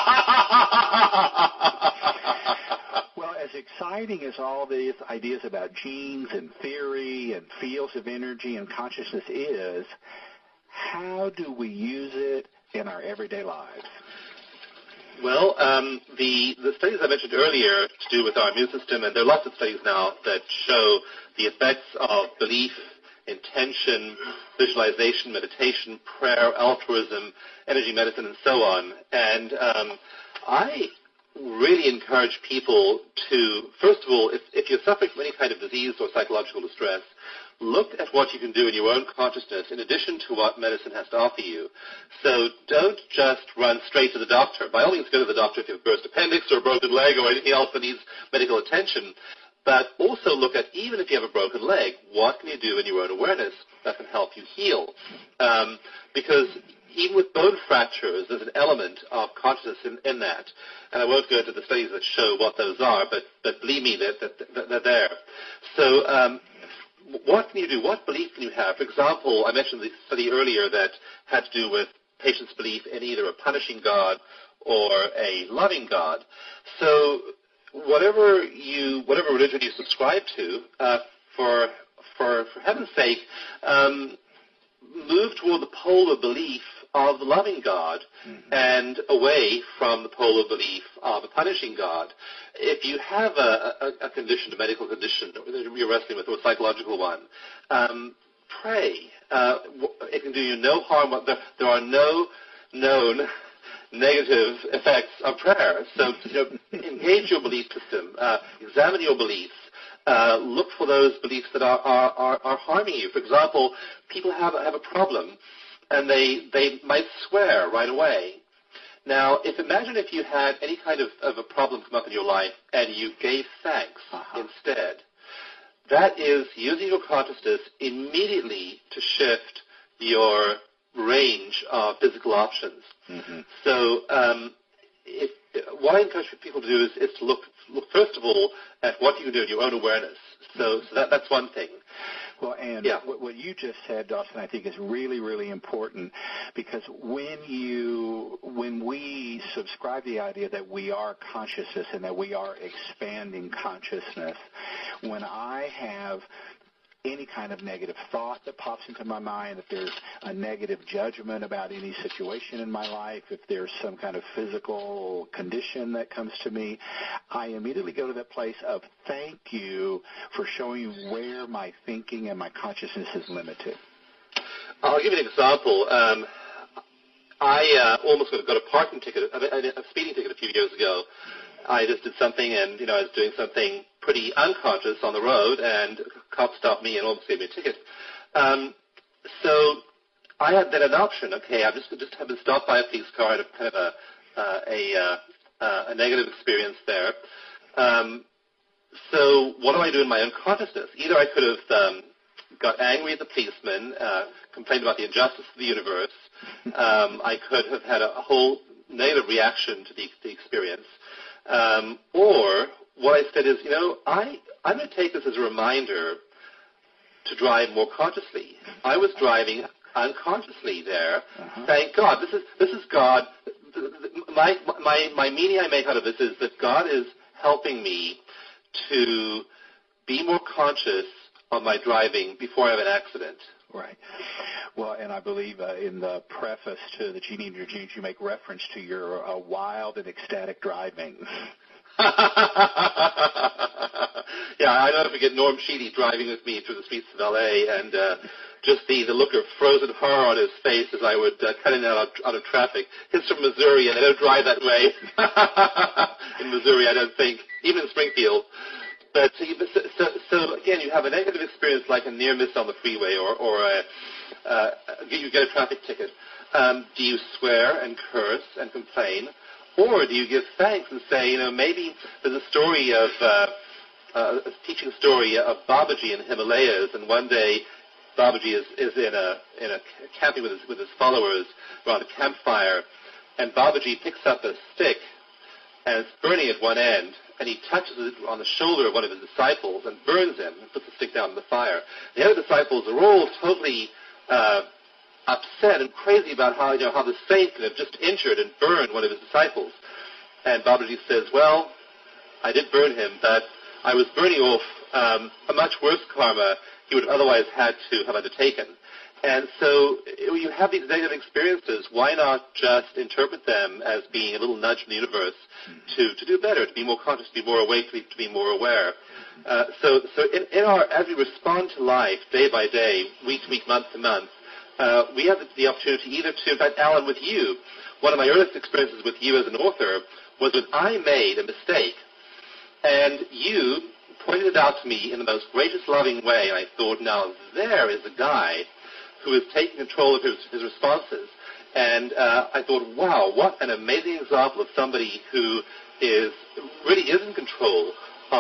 Well, as exciting as all these ideas about genes and theory and fields of energy and consciousness is, how do we use it in our everyday lives? Well, um, the, the studies I mentioned earlier to do with our immune system, and there are lots of studies now that show the effects of belief, intention, visualization, meditation, prayer, altruism, energy medicine, and so on. And um, I really encourage people to, first of all, if, if you're suffering from any kind of disease or psychological distress, look at what you can do in your own consciousness in addition to what medicine has to offer you. So don't just run straight to the doctor. By all means, go to the doctor if you have a burst appendix or a broken leg or anything else that needs medical attention. But also look at, even if you have a broken leg, what can you do in your own awareness that can help you heal? Um, because even with bone fractures, there's an element of consciousness in, in that. And I won't go into the studies that show what those are, but, but believe me, they're, they're, they're there. So um, what can you do? What belief can you have? For example, I mentioned the study earlier that had to do with patients' belief in either a punishing God or a loving God. So whatever you, whatever religion you subscribe to, uh, for, for for heaven's sake, um, move toward the pole of belief of the loving God mm-hmm. and away from the pole of belief of a punishing God. If you have a, a, a condition, a medical condition that you're wrestling with, or a psychological one, um, pray. Uh, it can do you no harm. There, there are no known negative effects of prayer. So you know, engage your belief system. Uh, examine your beliefs. Uh, look for those beliefs that are, are, are, are harming you. For example, people have, have a problem, and they, they might swear right away. Now, if imagine if you had any kind of, of a problem come up in your life, and you gave thanks uh-huh. instead. That is using your consciousness immediately to shift your range of physical options. Mm-hmm. So um, if, what I encourage people to do is, is to look, look, first of all, at what you can do in your own awareness. So, so that, that's one thing. Well, and yeah. what, what you just said, Dawson, I think is really, really important, because when you, when we subscribe to the idea that we are consciousness and that we are expanding consciousness, when I have any kind of negative thought that pops into my mind, if there's a negative judgment about any situation in my life, if there's some kind of physical condition that comes to me, I immediately go to that place of thank you for showing you where my thinking and my consciousness is limited. I'll give you an example. Um, I uh, almost got a parking ticket, a, a speeding ticket a few years ago. I just did something, and you know, I was doing something pretty unconscious on the road, and a cop stopped me and almost gave me a ticket. Um, so I had then an option. Okay, I've just just have been stopped by a police car. I had a kind of a uh, a, uh, uh, a negative experience there. Um, so what do I do in my own consciousness? Either I could have um, got angry at the policeman, uh, complained about the injustice of the universe. Um, I could have had a, a whole negative reaction to the, the experience. Um, or what I said is, you know, I, I'm going to take this as a reminder to drive more consciously. I was driving unconsciously there. Uh-huh. Thank God. This is this is God. My, my, my meaning I make out of this is that God is helping me to be more conscious of my driving before I have an accident. Right. Well, and I believe uh, in the preface to The Genie in Your Genes, you make reference to your uh, wild and ecstatic driving. Yeah, I don't forget Norm Sheedy driving with me through the streets of L A, and uh, just the, the look of frozen horror on his face as I would uh, cut in and out of, out of traffic. He's from Missouri, and they don't drive that way. In Missouri, I don't think. Even in Springfield. But so, so, so again, you have a negative experience like a near miss on the freeway, or, or a, uh, you get a traffic ticket. Um, do you swear and curse and complain, or do you give thanks and say, you know, maybe there's a story of uh, uh, a teaching story of Babaji in the Himalayas, and one day Babaji is, is in a in a camping with his with his followers around a campfire, and Babaji picks up a stick and it's burning at one end, and he touches it on the shoulder of one of his disciples and burns him and puts the stick down in the fire. The other disciples are all totally uh, upset and crazy about how, you know, how the saint could have just injured and burned one of his disciples. And Babaji says, well, I did burn him, but I was burning off um, a much worse karma he would have otherwise had to have undertaken. And so you have these negative experiences. Why not just interpret them as being a little nudge from the universe to, to do better, to be more conscious, to be more awake, to be, to be more aware? Uh, so so in, in our, as we respond to life day by day, week to week, month to month, uh, we have the, the opportunity either to, in fact, Alan, with you, one of my earliest experiences with you as an author was when I made a mistake, and you pointed it out to me in the most gracious, loving way, and I thought, now there is a guy who is taking control of his, his responses. And uh, I thought, wow, what an amazing example of somebody who is really is in control of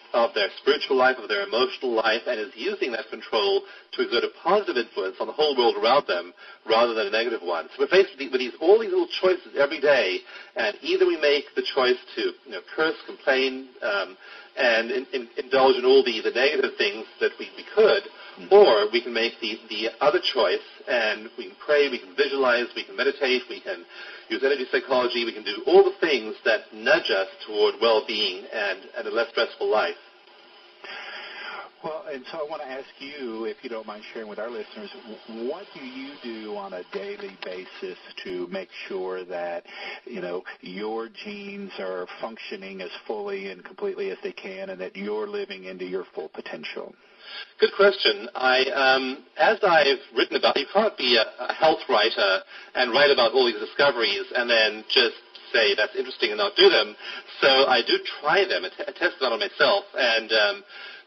of their spiritual life, of their emotional life, and is using that control to exert a positive influence on the whole world around them rather than a negative one. So we're faced with, with these, all these little choices every day, and either we make the choice to you know, curse, complain, um, and in, in, indulge in all the, the negative things that we, we could, or we can make the, the other choice, and we can pray, we can visualize, we can meditate, we can use energy psychology, we can do all the things that nudge us toward well-being and, and a less stressful life. Well, and so I want to ask you, if you don't mind sharing with our listeners, what do you do on a daily basis to make sure that, you know, your genes are functioning as fully and completely as they can and that you're living into your full potential? Good question. I, um, as I've written about, you can't be a, a health writer and write about all these discoveries and then just say that's interesting and not do them. So I do try them. I, t- I test them on myself. And um,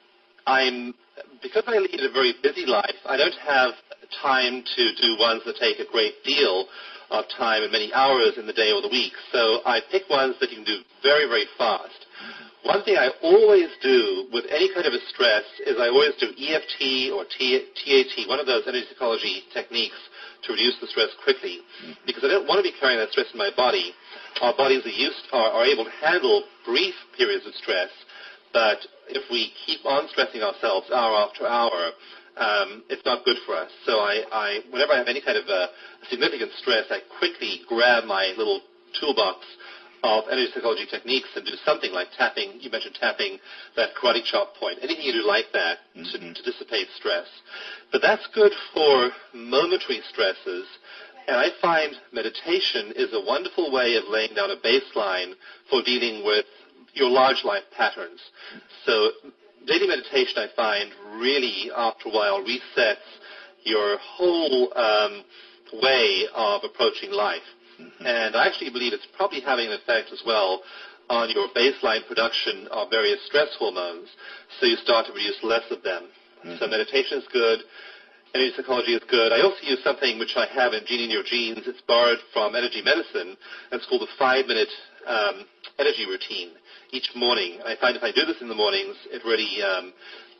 I'm, because I lead a very busy life, I don't have time to do ones that take a great deal of time and many hours in the day or the week. So I pick ones that you can do very, very fast. One thing I always do with any kind of a stress is I always do E F T or T A T, one of those energy psychology techniques to reduce the stress quickly, because I don't want to be carrying that stress in my body. Our bodies are, used, are, are able to handle brief periods of stress, but if we keep on stressing ourselves hour after hour, um, it's not good for us. So I, I, whenever I have any kind of a significant stress, I quickly grab my little toolbox of energy psychology techniques and do something like tapping. You mentioned tapping, that karate chop point. Anything you do like that mm-hmm. to, to dissipate stress. But that's good for momentary stresses. And I find meditation is a wonderful way of laying down a baseline for dealing with your large life patterns. So daily meditation, I find, really, after a while, resets your whole um, way of approaching life. Mm-hmm. And I actually believe it's probably having an effect as well on your baseline production of various stress hormones, so you start to produce less of them. Mm-hmm. So meditation is good. Energy psychology is good. I also use something which I have in Gene in Your Genes. It's borrowed from energy medicine. It's called the five-minute um, energy routine each morning. I find if I do this in the mornings, it really um,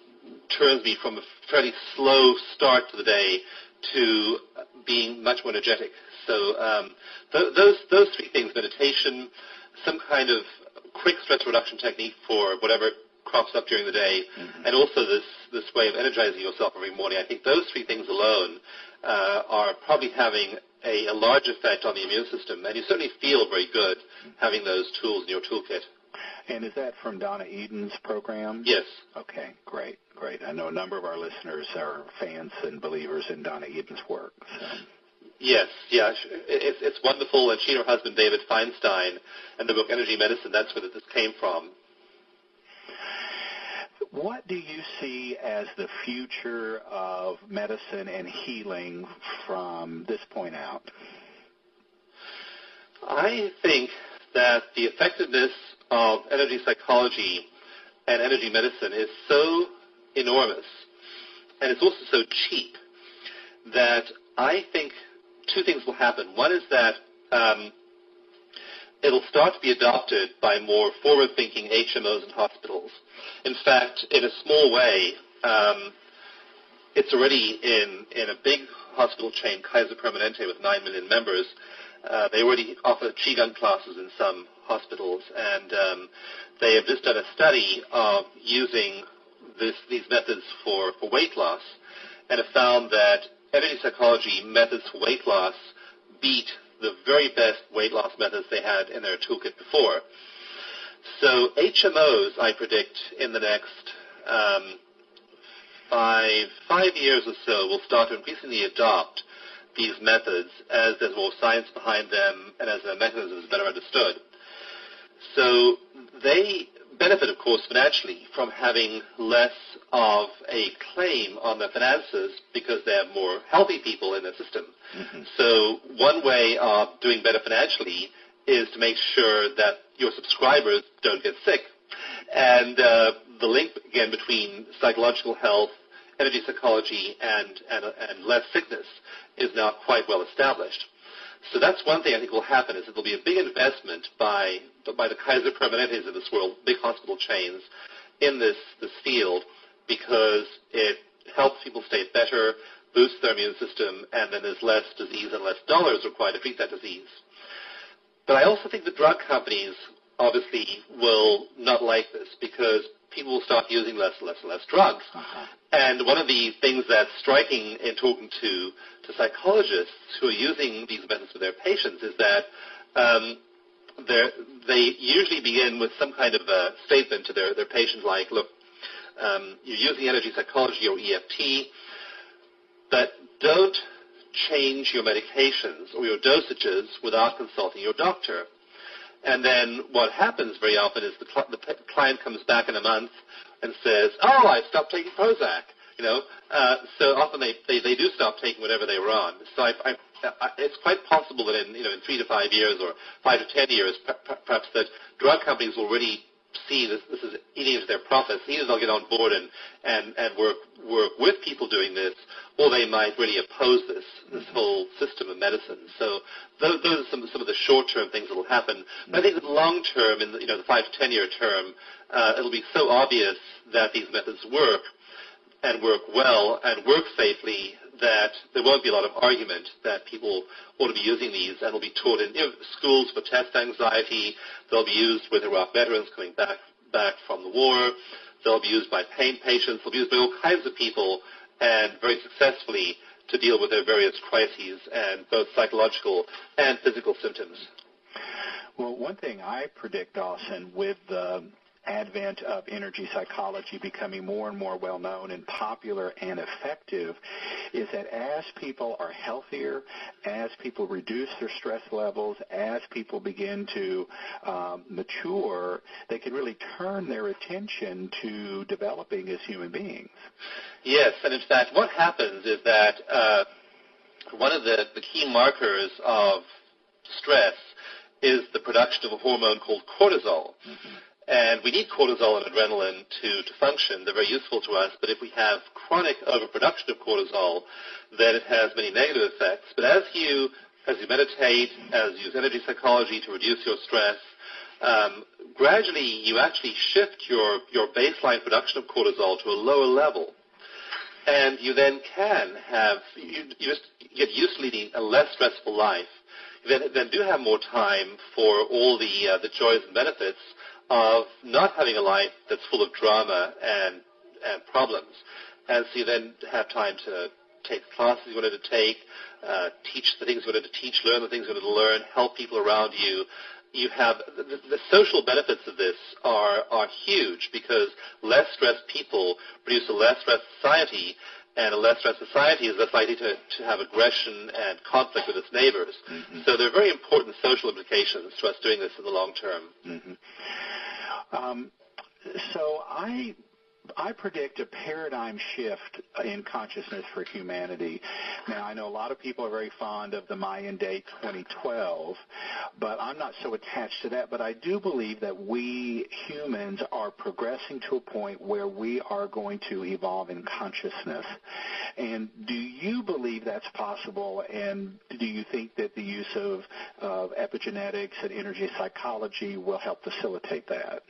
turns me from a fairly slow start to the day to being much more energetic. So um, th- those those three things, meditation, some kind of quick stress reduction technique for whatever crops up during the day, mm-hmm. and also this, this way of energizing yourself every morning, I think those three things alone uh, are probably having a, a large effect on the immune system. And you certainly feel very good having those tools in your toolkit. And is that from Donna Eden's program? Yes. Okay, great, great. I know a number of our listeners are fans and believers in Donna Eden's work. So. Yes, yeah, it's, it's wonderful. And she and her husband, David Feinstein, and the book Energy Medicine, that's where this came from. What do you see as the future of medicine and healing from this point out? I think that the effectiveness of energy psychology and energy medicine is so enormous, and it's also so cheap, that I think two things will happen. One is that um, it'll start to be adopted by more forward-thinking H M Os and hospitals. In fact, in a small way, um, it's already in, in a big hospital chain, Kaiser Permanente, with nine million members. Uh, they already offer Qigong classes in some hospitals, and um, they have just done a study of using this, these methods for, for weight loss, and have found that energy psychology methods for weight loss beat the very best weight loss methods they had in their toolkit before. So H M Os, I predict, in the next um, five, five years or so, will start to increasingly adopt these methods as there's more science behind them and as their mechanism is better understood. So they benefit, of course, financially from having less of a claim on their finances because they have more healthy people in their system. Mm-hmm. So one way of doing better financially is to make sure that your subscribers don't get sick. And uh, the link, again, between psychological health, energy psychology, and, and, and less sickness is now quite well established. So that's one thing I think will happen, is that there'll be a big investment by by the Kaiser Permanentes of this world, big hospital chains, in this, this field because it helps people stay better, boosts their immune system, and then there's less disease and less dollars required to treat that disease. But I also think the drug companies obviously will not like this because people will start using less and less and less drugs. Uh-huh. And one of the things that's striking in talking to, to psychologists who are using these methods with their patients is that um, they usually begin with some kind of a statement to their, their patients like, look, um, you're using energy psychology or E F T, but don't change your medications or your dosages without consulting your doctor. And then what happens very often is the, cl- the p- client comes back in a month and says, oh, I stopped taking Prozac. You know, uh, so often they, they, they do stop taking whatever they were on. So I, I, I, it's quite possible that in, you know, in three to five years or five to ten years, p- p- perhaps that drug companies will really see this, this is eating into their profits. Either they'll get on board and, and, and work, work with people doing this, or they might really oppose this, this whole system of medicine. So those, those are some, some of the short-term things that will happen. But I think that long-term, in the, you know, the five to ten-year term, uh, it'll be so obvious that these methods work and work well and work safely that there won't be a lot of argument that people ought to be using these, and will be taught in you know, schools for test anxiety. They'll be used with Iraq veterans coming back back from the war. They'll be used by pain patients. They'll be used by all kinds of people, and very successfully to deal with their various crises and both psychological and physical symptoms. Well, one thing I predict, Dawson, with the advent of energy psychology becoming more and more well-known and popular and effective is that as people are healthier, as people reduce their stress levels, as people begin to um, mature, they can really turn their attention to developing as human beings. Yes, and in fact, what happens is that uh, one of the, the key markers of stress is the production of a hormone called cortisol. Mm-hmm. And we need cortisol and adrenaline to, to function. They're very useful to us, but if we have chronic overproduction of cortisol, then it has many negative effects. But as you, as you meditate, as you use energy psychology to reduce your stress, um, gradually you actually shift your, your baseline production of cortisol to a lower level. And you then can have, you, you just get used to leading a less stressful life. You then, then do have more time for all the, uh, the joys and benefits of not having a life that's full of drama and, and problems. And so you then have time to take the classes you wanted to take, uh, teach the things you wanted to teach, learn the things you wanted to learn, help people around you. You have the, the social benefits of this are, are huge because less stressed people produce a less stressed society, and a less stressed society is less likely to, to have aggression and conflict with its neighbors. Mm-hmm. So there are very important social implications to us doing this in the long term. Mm-hmm. Um, so I I predict a paradigm shift in consciousness for humanity. Now, I know a lot of people are very fond of the Mayan date twenty twelve, but I'm not so attached to that. But I do believe that we humans are progressing to a point where we are going to evolve in consciousness. And do you believe that's possible? And do you think that the use of, of epigenetics and energy psychology will help facilitate that?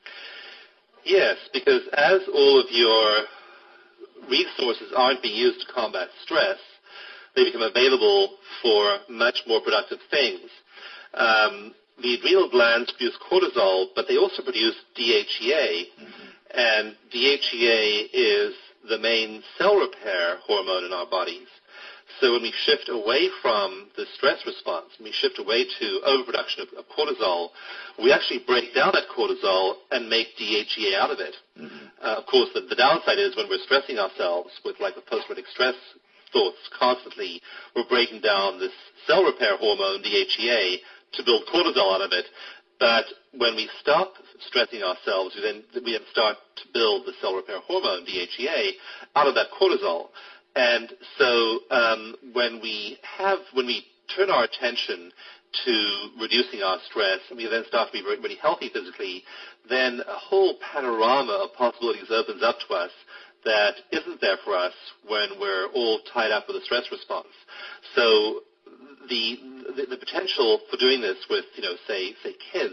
Yes, because as all of your resources aren't being used to combat stress, they become available for much more productive things. Um, the adrenal glands produce cortisol, but they also produce D H E A, mm-hmm. and D H E A is the main cell repair hormone in our bodies. So when we shift away from the stress response, when we shift away to overproduction of, of cortisol, we actually break down that cortisol and make D H E A out of it. Mm-hmm. Uh, of course, the, the downside is when we're stressing ourselves with like the post-traumatic stress thoughts constantly, we're breaking down this cell repair hormone, D H E A, to build cortisol out of it. But when we stop stressing ourselves, we then, we then start to build the cell repair hormone, D H E A, out of that cortisol. And so um, when we have, when we turn our attention to reducing our stress, and we then start to be very, very healthy physically, then a whole panorama of possibilities opens up to us that isn't there for us when we're all tied up with a stress response. So the, the the potential for doing this with, you know, say say kids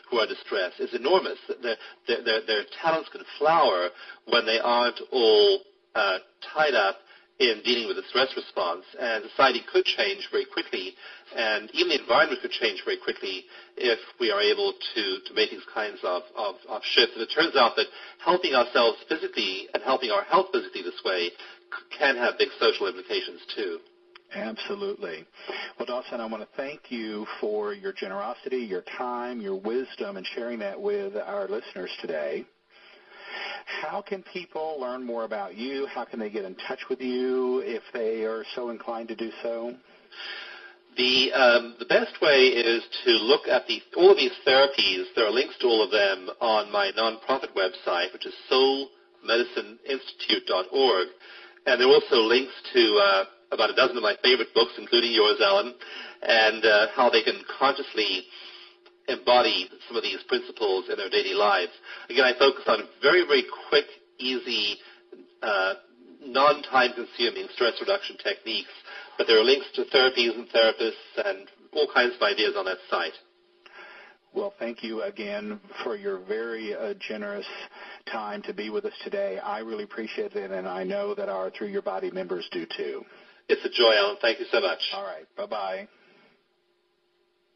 who are in distress is enormous. Their, their, their, their talents can flower when they aren't all uh, tied up in dealing with the stress response. And society could change very quickly, and even the environment could change very quickly if we are able to, to make these kinds of, of, of shifts. And it turns out that helping ourselves physically and helping our health physically this way can have big social implications too. Absolutely. Well, Dawson, I want to thank you for your generosity, your time, your wisdom, and sharing that with our listeners today. How can people learn more about you? How can they get in touch with you if they are so inclined to do so? The um, the best way is to look at the all of these therapies. There are links to all of them on my nonprofit website, which is soul medicine institute dot org. And there are also links to uh, about a dozen of my favorite books, including yours, Alan, and uh, how they can consciously embody some of these principles in their daily lives. Again, I focus on very, very quick, easy, uh, non-time-consuming stress reduction techniques, but there are links to therapies and therapists and all kinds of ideas on that site. Well, thank you again for your very uh, generous time to be with us today. I really appreciate it, and I know that our Through Your Body members do too. It's a joy, Alan. Thank you so much. All right. Bye-bye.